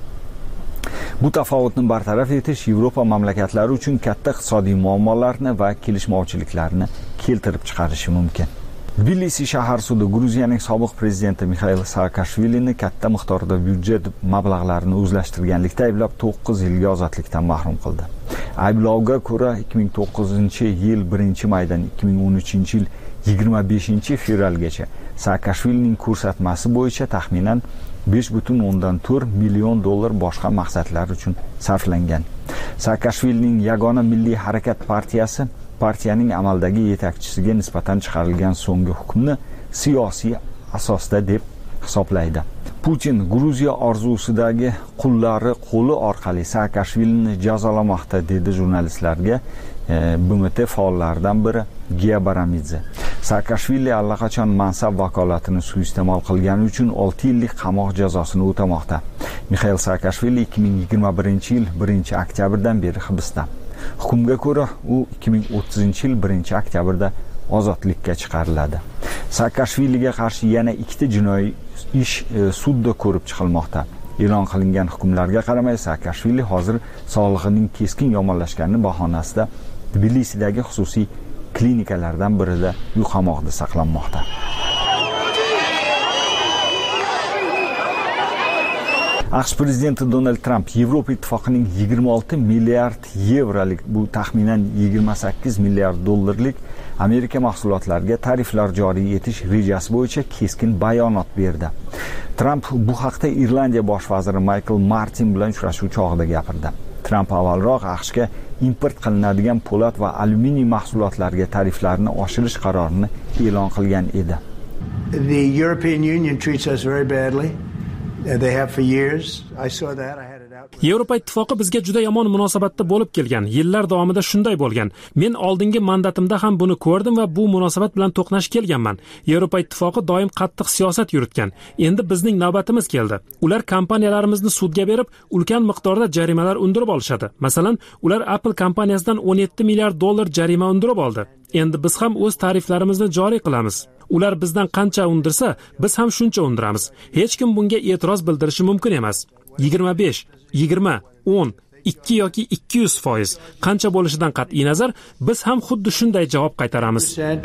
Bu tafovutni bartaraf etish Yevropa mamlakatlari uchun katta iqtisodiy muammolarni va kelishmovchiliklarni keltirib chiqarishi mumkin. Tbilisi shahar sudi Gruziyaning sobiq prezidenti Mixail Saakashvilini katta miqdorda byudjet mablag'larini o'zlashtirganlikda ayblab to'qqiz yilga ozodlikdan mahrum qildi. Ayblovga ko'ra ikki ming to'qqizinchi yil birinchi maydan ikki ming o'n uchinchi yil yigirma beshinchi fevralgacha Saakashvilining ko'rsatmasi bo'yicha taxminan besh butun o'ndan to'rt million dollar boshqa maqsadlar uchun sarflangan. Saakashvilining yagona milliy harakat partiyasi partiyaning amaldagi yetakchisiga nisbatan chiqarilgan so'nggi hukmni siyosiy asosda deb hisoblaydi. Putin Gruziya orzusidagi qullari qo'li orqali Saakashvilini jazolamoqda dedi jurnalistlarga B M T faollaridan biri Gia Baramidze. Saakashvili allaqachon mansab vakolatini suiiste'mol qilgani uchun olti yillik qamoq jazosini o'tamoqda. Mixail Saakashvili ikki ming yigirma birinchi yil birinchi oktyabrdan beri hibsda. Hukmga ko'ra u ikki ming o'ttizinchi yil birinchi oktyabrda ozodlikka chiqariladi. Saakashviliga qarshi yana ikkita jinoiy ish sudda ko'rib chiqilmoqda. E'lon qilingan hukmlarga qaramay Saakashvili hozir sog'lig'ining keskin yomonlashgani bahonasida Tbilisidagi xususiy klinikalardan birida qamoqda saqlanmoqda. AQSh prezidenti Donald Trump Yevropa ittifoqining yigirma olti milliard yevrolik, bu taxminan yigirma sakkiz milliard dollarlik Amerika mahsulotlariga tariflar joriy etish rejasi bo'yicha keskin bayonot berdi. Trump bu haqda Irlandiya bosh vaziri Michael Martin bilan uchrashuv chog'ida gapirdi. Trump avvalroq AQShga import qilinadigan po'lat va alyuminiy mahsulotlariga tariflarni oshirish qarorini e'lon qilgan edi. The European Union treats us very badly. They have for years. I saw that. I had it out. Yevropa ittifoqi bizga juda yomon munosabatda bo'lib kelgan. Yillar davomida shunday bo'lgan. Men oldingi mandatimda ham buni ko'rdim va bu munosabat bilan to'qnash kelganman. Yevropa ittifoqi doim qattiq siyosat yuritgan. Endi bizning navbatimiz keldi. Ular kompaniyalarimizni sudga berib, ulkan miqdorda jarimalar undirib olishadi. Masalan, ular Apple kompaniyasidan o'n yetti milliard dollar jarima undirib oldi. Endi biz ham o'z tariflarimizni joriy qilamiz. Ular bizdan qancha undirsa, biz ham shuncha undiramiz. Hech kim bunga e'tiroz bildirishi mumkin emas. yigirma besh, yigirma, o'n, ikki yoki ikki yuz foiz qancha bo'lishidan qat'iy nazar biz ham xuddi shunday javob qaytaramiz.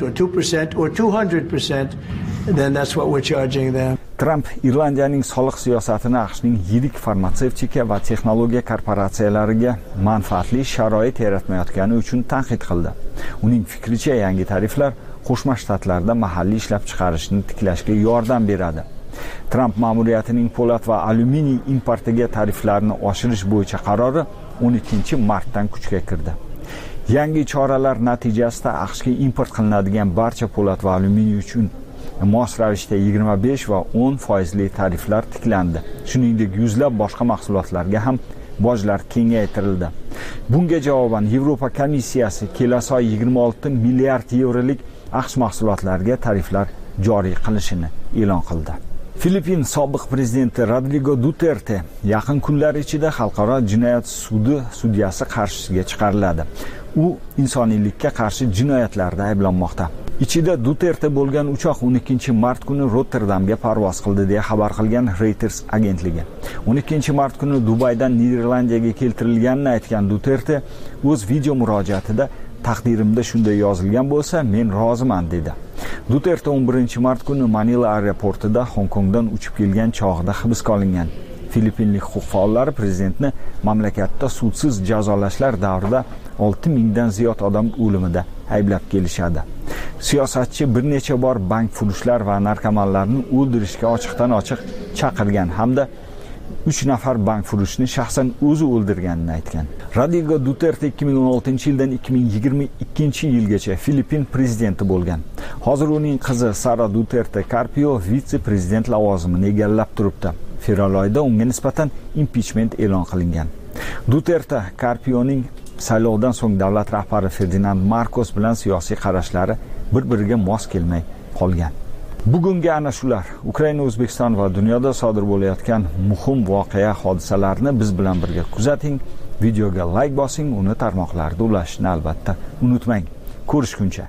Tramp Irlandiyaning soliq siyosatini AQShning yirik farmatsevtika va texnologiya korporatsiyalariga manfaatli sharoit yaratmayotgani uchun tanqid qildi. Uning fikricha, yangi tariflar Qo'shma Shtatlarda mahalliy ishlab chiqarishni tiklashga yordam beradi. Tramp ma'muriyatining po'lat va alyuminiy importiga tariflarni oshirish bo'yicha qarori o'n ikkinchi martdan kuchga kirdi. Yangi choralar natijasida AQShga import qilinadigan barcha po'lat va alyuminiy uchun mos ravishda yigirma besh va o'n foizli tariflar tiklandi. Shuningdek, yuzlab boshqa mahsulotlarga ham bojlar kengaytirildi. Bunga javoban Yevropa komissiyasi kelasi oy yigirma olti milliard yevrolik AQSh mahsulotlariga tariflar joriy qilishini e'lon qildi. Filippin sobiq prezidenti Rodrigo Duterte yaqin kunlar ichida xalqaro jinoyat sudi sudyasi qarshisiga chiqariladi. U insoniylikka qarshi jinoyatlarda ayblanmoqda. Ichida Duterte bo'lgan uchoq o'n ikkinchi mart kuni Rotterdamga parvoz qildi deya xabar qilgan Reuters agentligi. o'n ikkinchi mart kuni Dubaydan Niderlandiyaga keltirilganini aytgan Duterte o'z video murojaatida taqdirimda shunday yozilgan bo'lsa, men roziman dedi. Duterte o'n birinchi mart kuni Manila aeroportida Hong Kongdan uchib kelgan chog'ida hibsga olingan. Filippinlik huquq faollari prezidentni mamlakatda sudsiz jazolashlar davrida olti mingdan ziyod odam o'limida ayblab kelishadi. Siyosatchi bir necha bor bankfurushlar va narkomanlarni o'ldirishga ochiqdan ochiq chaqirgan hamda uch nafar bankfurushni shaxsan o'zi o'ldirganini aytgan. Rodrigo Duterte ikki ming o'n oltinchi yildan ikki ming yigirma ikkinchi yilgacha Filippin prezidenti bo'lgan. Hozir uning qizi Sara Duterte Carpio vitse-prezident lavozimini egallab turibdi. Fevral oyida unga nisbatan impichment e'lon qilingan. Duterte Carpioning saylovdan so'ng davlat rahbari Ferdinand Marcos bilan siyosiy qarashlari bir-biriga mos kelmay qolgan. Bugungi ana shular. Ukraina, O'zbekiston va dunyoda sodir bo'layotgan muhim voqea hodisalarni biz bilan birga kuzating. Videoga like bosing, uni tarmoqlarda ulashishni albatta unutmang. Ko'rishguncha.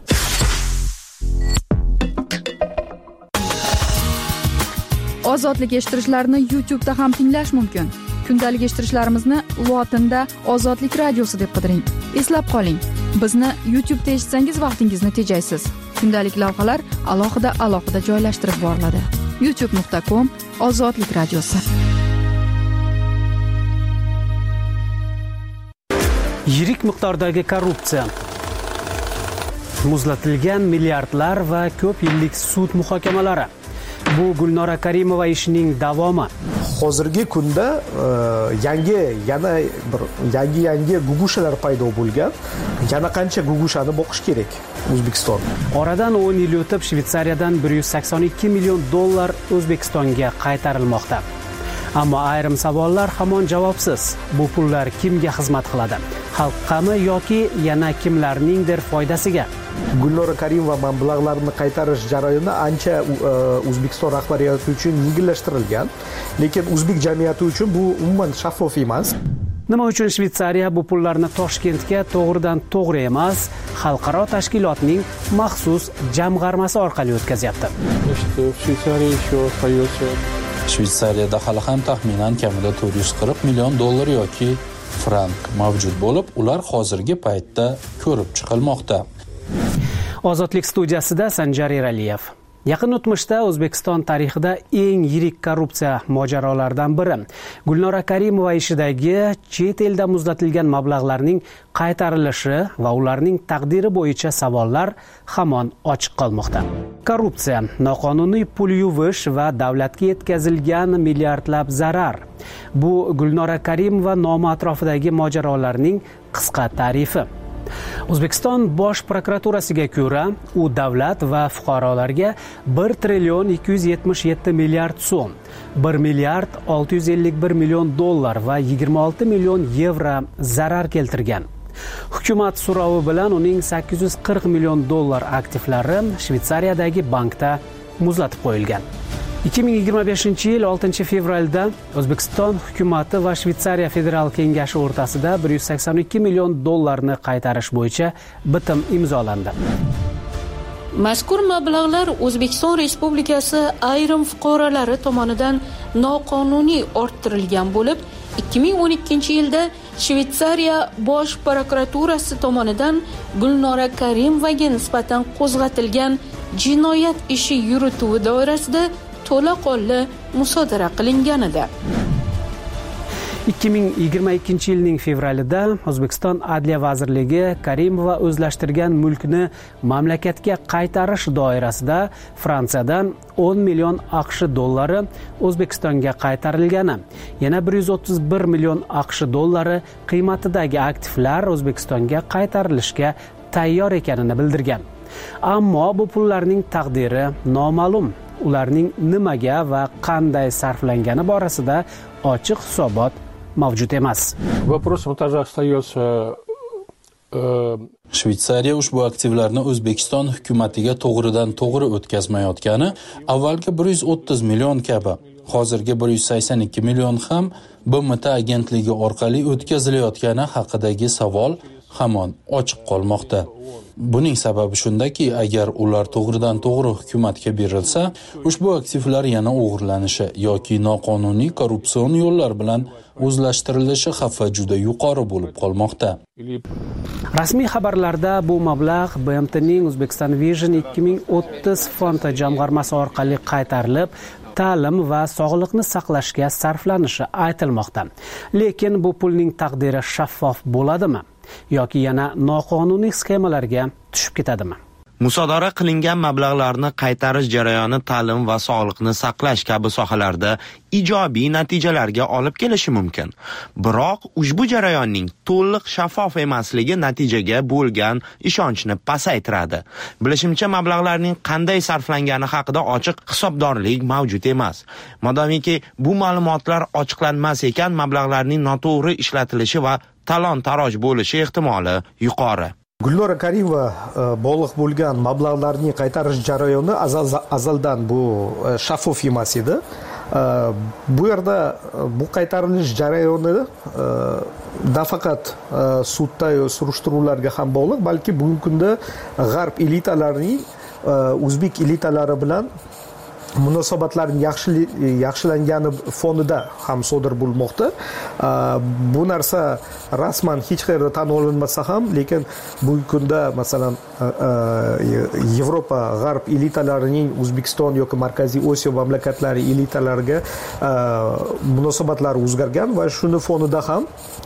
Ozodlik eshittirishlarni YouTube da ham tinglash mumkin. Kundalik eshittirishlarimizni lotinda Ozodlik radiosi deb qidiring. Eslab qoling, bizni YouTube'da eshitsangiz vaqtingizni tejaysiz. Kundalik lavhalar alohida alohida joylashtirib boriladi. youtube nuqta com Ozodlik radiosi. Yirik miqdordagi korrupsiya, muzlatilgan milliardlar va ko'p yillik sud muhokamalari. Bu Gulnora Karimova ishining davomi. Hozirgi kunda yangi yana bir yangi yangi gugushalar paydo bo'lgan. Yana qancha gugushani boqish kerak O'zbekiston? Oradan o'n yil o'tib Shvetsariyadan bir yuz sakson ikki million dollar O'zbekistonga qaytarilmoqda. Ammo ayrim savollar hamon javobsiz. Bu pullar kimga xizmat qiladi? Xalqqami yoki yana kimlarningdir foydasiga? Gulnora Karimova mablag'larni qaytarish jarayoni ancha O'zbekiston rahbariyati uchun yengillashtirilgan, lekin o'zbek jamiyati uchun bu umuman shaffof emas. Nima uchun Shvetsariya bu pullarni Toshkentga to'g'ridan to'g'ri emas, xalqaro tashkilotning maxsus jamg'armasi orqali o'tkazyapti? Shvetsariyada hali ham taxminan kamida to'rt yuz qirq million dollar yoki frank mavjud bo'lib, ular hozirgi paytda ko'rib chiqilmoqda. Ozodlik studiyasida Sanjar Eraliyev. Yaqin o'tmishda O'zbekiston tarixida eng yirik korrupsiya mojarolaridan biri Gulnora Karimova ishidagi chet elda muzlatilgan mablag'larning qaytarilishi va ularning taqdiri bo'yicha savollar hamon ochiq qolmoqda. Korrupsiya, noqonuniy pul yuvish va davlatga yetkazilgan milliardlab zarar. Bu Gulnora Karimova nomi atrofidagi mojarolarning qisqa tarifi. O'zbekiston Bosh prokuraturasiga ko'ra, u davlat va fuqarolarga bir trillion ikki yuz yetmish yetti milliard so'm, bir milliard olti yuz ellik bir million dollar va yigirma olti million yevro zarar keltirgan. Hukumat so'rovi bilan uning sakkiz yuz qirq million dollar aktivlari Shvetsariyadagi bankda muzlatib qo'yilgan. ikki ming yigirma beshinchi yil oltinchi fevralda O'zbekiston hukumati va Shvetsariya federal kengashi o'rtasida bir yuz sakson ikki million dollarni qaytarish bo'yicha bitim imzolandi. Mazkur mablag'lar O'zbekiston Respublikasi ayrim fuqarolari tomonidan noqonuniy orttirilgan bo'lib, ikki ming o'n ikkinchi yilda Shveysariya bosh prokuraturasi tomonidan Gulnora Karimovaga nisbatan qo'zg'atilgan jinoyat ishi yurituvi doirasida to'laqonli musodara qilingan edi. ikki ming yigirma ikkinchi yilning fevralida O'zbekiston Adliya vazirligi Karimova o'zlashtirgan mulkni mamlakatga qaytarish doirasida Fransiyadan o'n million AQSh dollari O'zbekistonga qaytarilgani, yana bir yuz o'ttiz bir million AQSh dollari qiymatidagi aktivlar O'zbekistonga qaytarilishga tayyor ekanini bildirgan. Ammo bu pullarning taqdiri noma'lum. Ularning nimaga va qanday sarflangani borasida ochiq hisobot mavjud emas. Вопросом также остается Shveysariya ushbu aktivlarni O'zbekiston hukumatiga to'g'ridan to'g'ri o'tkazmayotgani, avvalgi bir yuz o'ttiz million kabi hozirgi bir yuz sakson ikki million ham B M T agentligi orqali o'tkazilayotgani haqidagi savol hamon ochiq qolmoqda. Buning sababi shundaki, agar ular to'g'ridan to'g'ri hukumatga berilsa, ushbu aktivlar yana o'g'irlanishi yoki noqonuniy korrupsion yo'llar bilan o'zlashtirilishi xavfi juda yuqori bo'lib qolmoqda. Rasmiy xabarlarda bu mablag' B M T'ning Uzbekistan Vision ikki ming o'ttiz fondi jamg'armasi orqali qaytarilib, ta'lim va sog'liqni saqlashga sarflanishi aytilmoqda. Lekin bu pulning taqdiri shaffof bo'ladimi yoki yana noqonuniy sxemalarga tushib ketadimi? Musodara qilingan mablag'larni qaytarish jarayoni ta'lim va sog'liqni saqlash kabi sohalarda ijobiy natijalarga olib kelishi mumkin. Biroq ushbu jarayonning to'liq shaffof emasligi natijaga bo'lgan ishonchni pasaytiradi. Bilishimcha, mablag'larning qanday sarflangani haqida ochiq hisobdorlik mavjud emas. Modomiki bu ma'lumotlar ochiqlanmas ekan, mablag'larning noto'g'ri ishlatilishi va talon-taroj bo'lishi ehtimoli yuqori. Gulnora Karimova bog'liq bo'lgan mablag'larni qaytarish jarayoni azal, azaldan bu shaffof emas edi. Bu yerda bu qaytarilish jarayoni nafaqat sudda surishtiruvlarga ham bog'liq, balki bugungi kunda g'arb elitalarining o'zbek elitalari bilan munosabatlarning yaxshi yaxshilangani fonida ham sodir bo'lmoqda. Bu narsa rasman hech qayerda tan olinmasa ham, lekin bugungi kunda masalan Yevropa g'arb elitalarining O'zbekiston yoki Markaziy Osiyo mamlakatlari elitalariga munosabatlari o'zgargan va shuni fonida ham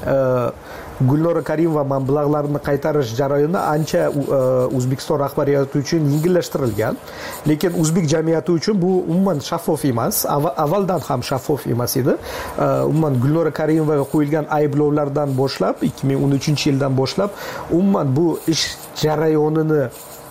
Gulnora Karimova mablag'larni qaytarish jarayoni ancha O'zbekiston rahbariyati uchun yengillashtirilgan. Lekin o'zbek jamiyati uchun bu umuman shaffof emas, avvaldan ham shaffof emas edi. Umuman Gulnora Karimovaga qo'yilgan ayblovlardan boshlab, ikki ming o'n uchinchi yildan boshlab umuman bu ish jarayonini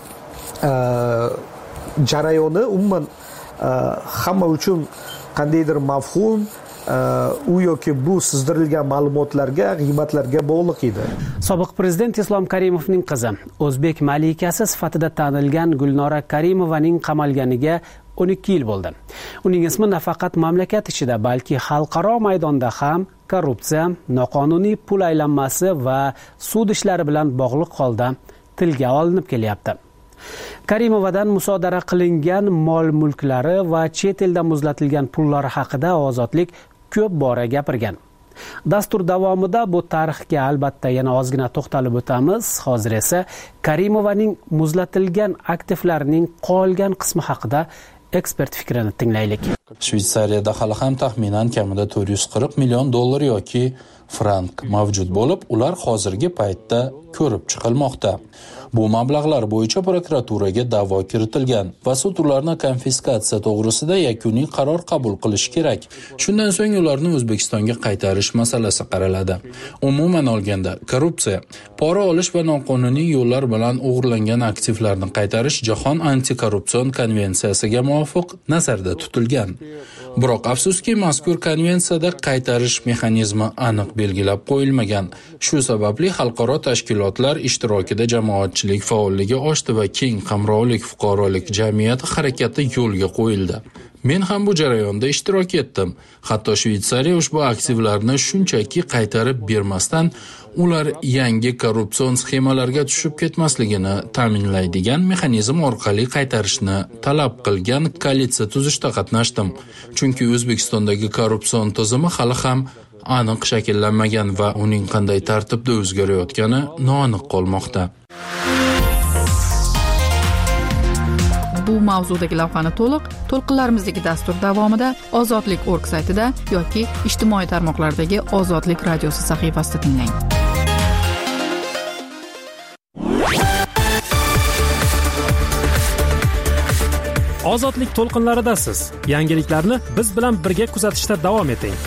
jarayoni umuman hamma uchun qandaydir mavhum u yoki bu sizdirilgan ma'lumotlarga, g'iybatlarga bog'liq edi. Sobiq prezident Islom Karimovning qizi, o'zbek malikasi sifatida tanilgan Gulnora Karimovaning qamalganiga o'n ikki yil bo'ldi. Uning ismi nafaqat mamlakat ichida, balki xalqaro maydonda ham korrupsiya, noqonuniy pul aylanmasi va sud ishlari bilan bog'liq holda tilga olinib kelyapti. Karimovadan musodara qilingan mol-mulklari va chet elda muzlatilgan pullari haqida Ozodlik ko'p bora gapirgan. Dastur davomida bu tarixga albatta yana ozgina to'xtalib o'tamiz. Hozir esa Karimovaning muzlatilgan aktivlarining qolgan qismi haqida ekspert fikrini tinglaylik. Shveysariyada hali ham taxminan kamida to'rt yuz qirq million dollar yoki frank mavjud bo'lib, ular hozirgi paytda ko'rib chiqilmoqda. Bu mablag'lar bo'yicha prokuraturaga da'vo kiritilgan va sud ularni konfiskatsiya to'g'risida yakuniy qaror qabul qilish kerak. Shundan so'ng ularni O'zbekistonga qaytarish masalasi qaraladi. Umuman olganda, korrupsiya, pora olish va noqonuniy yo'llar bilan o'g'irlangan aktivlarni qaytarish Jahon antikorrupsion konvensiyasiga muvofiq nazarda tutilgan. Biroq afsuski, mazkur konvensiyada qaytarish mexanizmi aniq belgilab qo'yilmagan. Shu sababli xalqaro tashkilotlar ishtirokida jamoatchilik faolligi oshdi va keng qamrovlik fuqarolik jamiyati harakati yo'lga qo'yildi. Men ham bu jarayonda ishtirok etdim. Hatto Shveysariya ushbu aktivlarni shunchaki qaytarib bermasdan ular yangi korrupsion sxemalarga tushib ketmasligini ta'minlaydigan mexanizm orqali qaytarishni talab qilgan koalitsiya tuzishda qatnashdim. Chunki O'zbekistondagi korrupsion tizimi hali ham aniq shakllanmagan va uning qanday tartibda o'zgarayotgani noaniq qolmoqda. Bu mavzudagi lavhani to'liq to'lqinlarimizdagi dastur davomida ozodlik точка org saytida yoki ijtimoiy tarmoqlardagi Ozodlik radiosi sahifasida tinglang. Ozodlik to'lqinlaridasiz. Yangiliklarni biz bilan birga kuzatishda davom eting.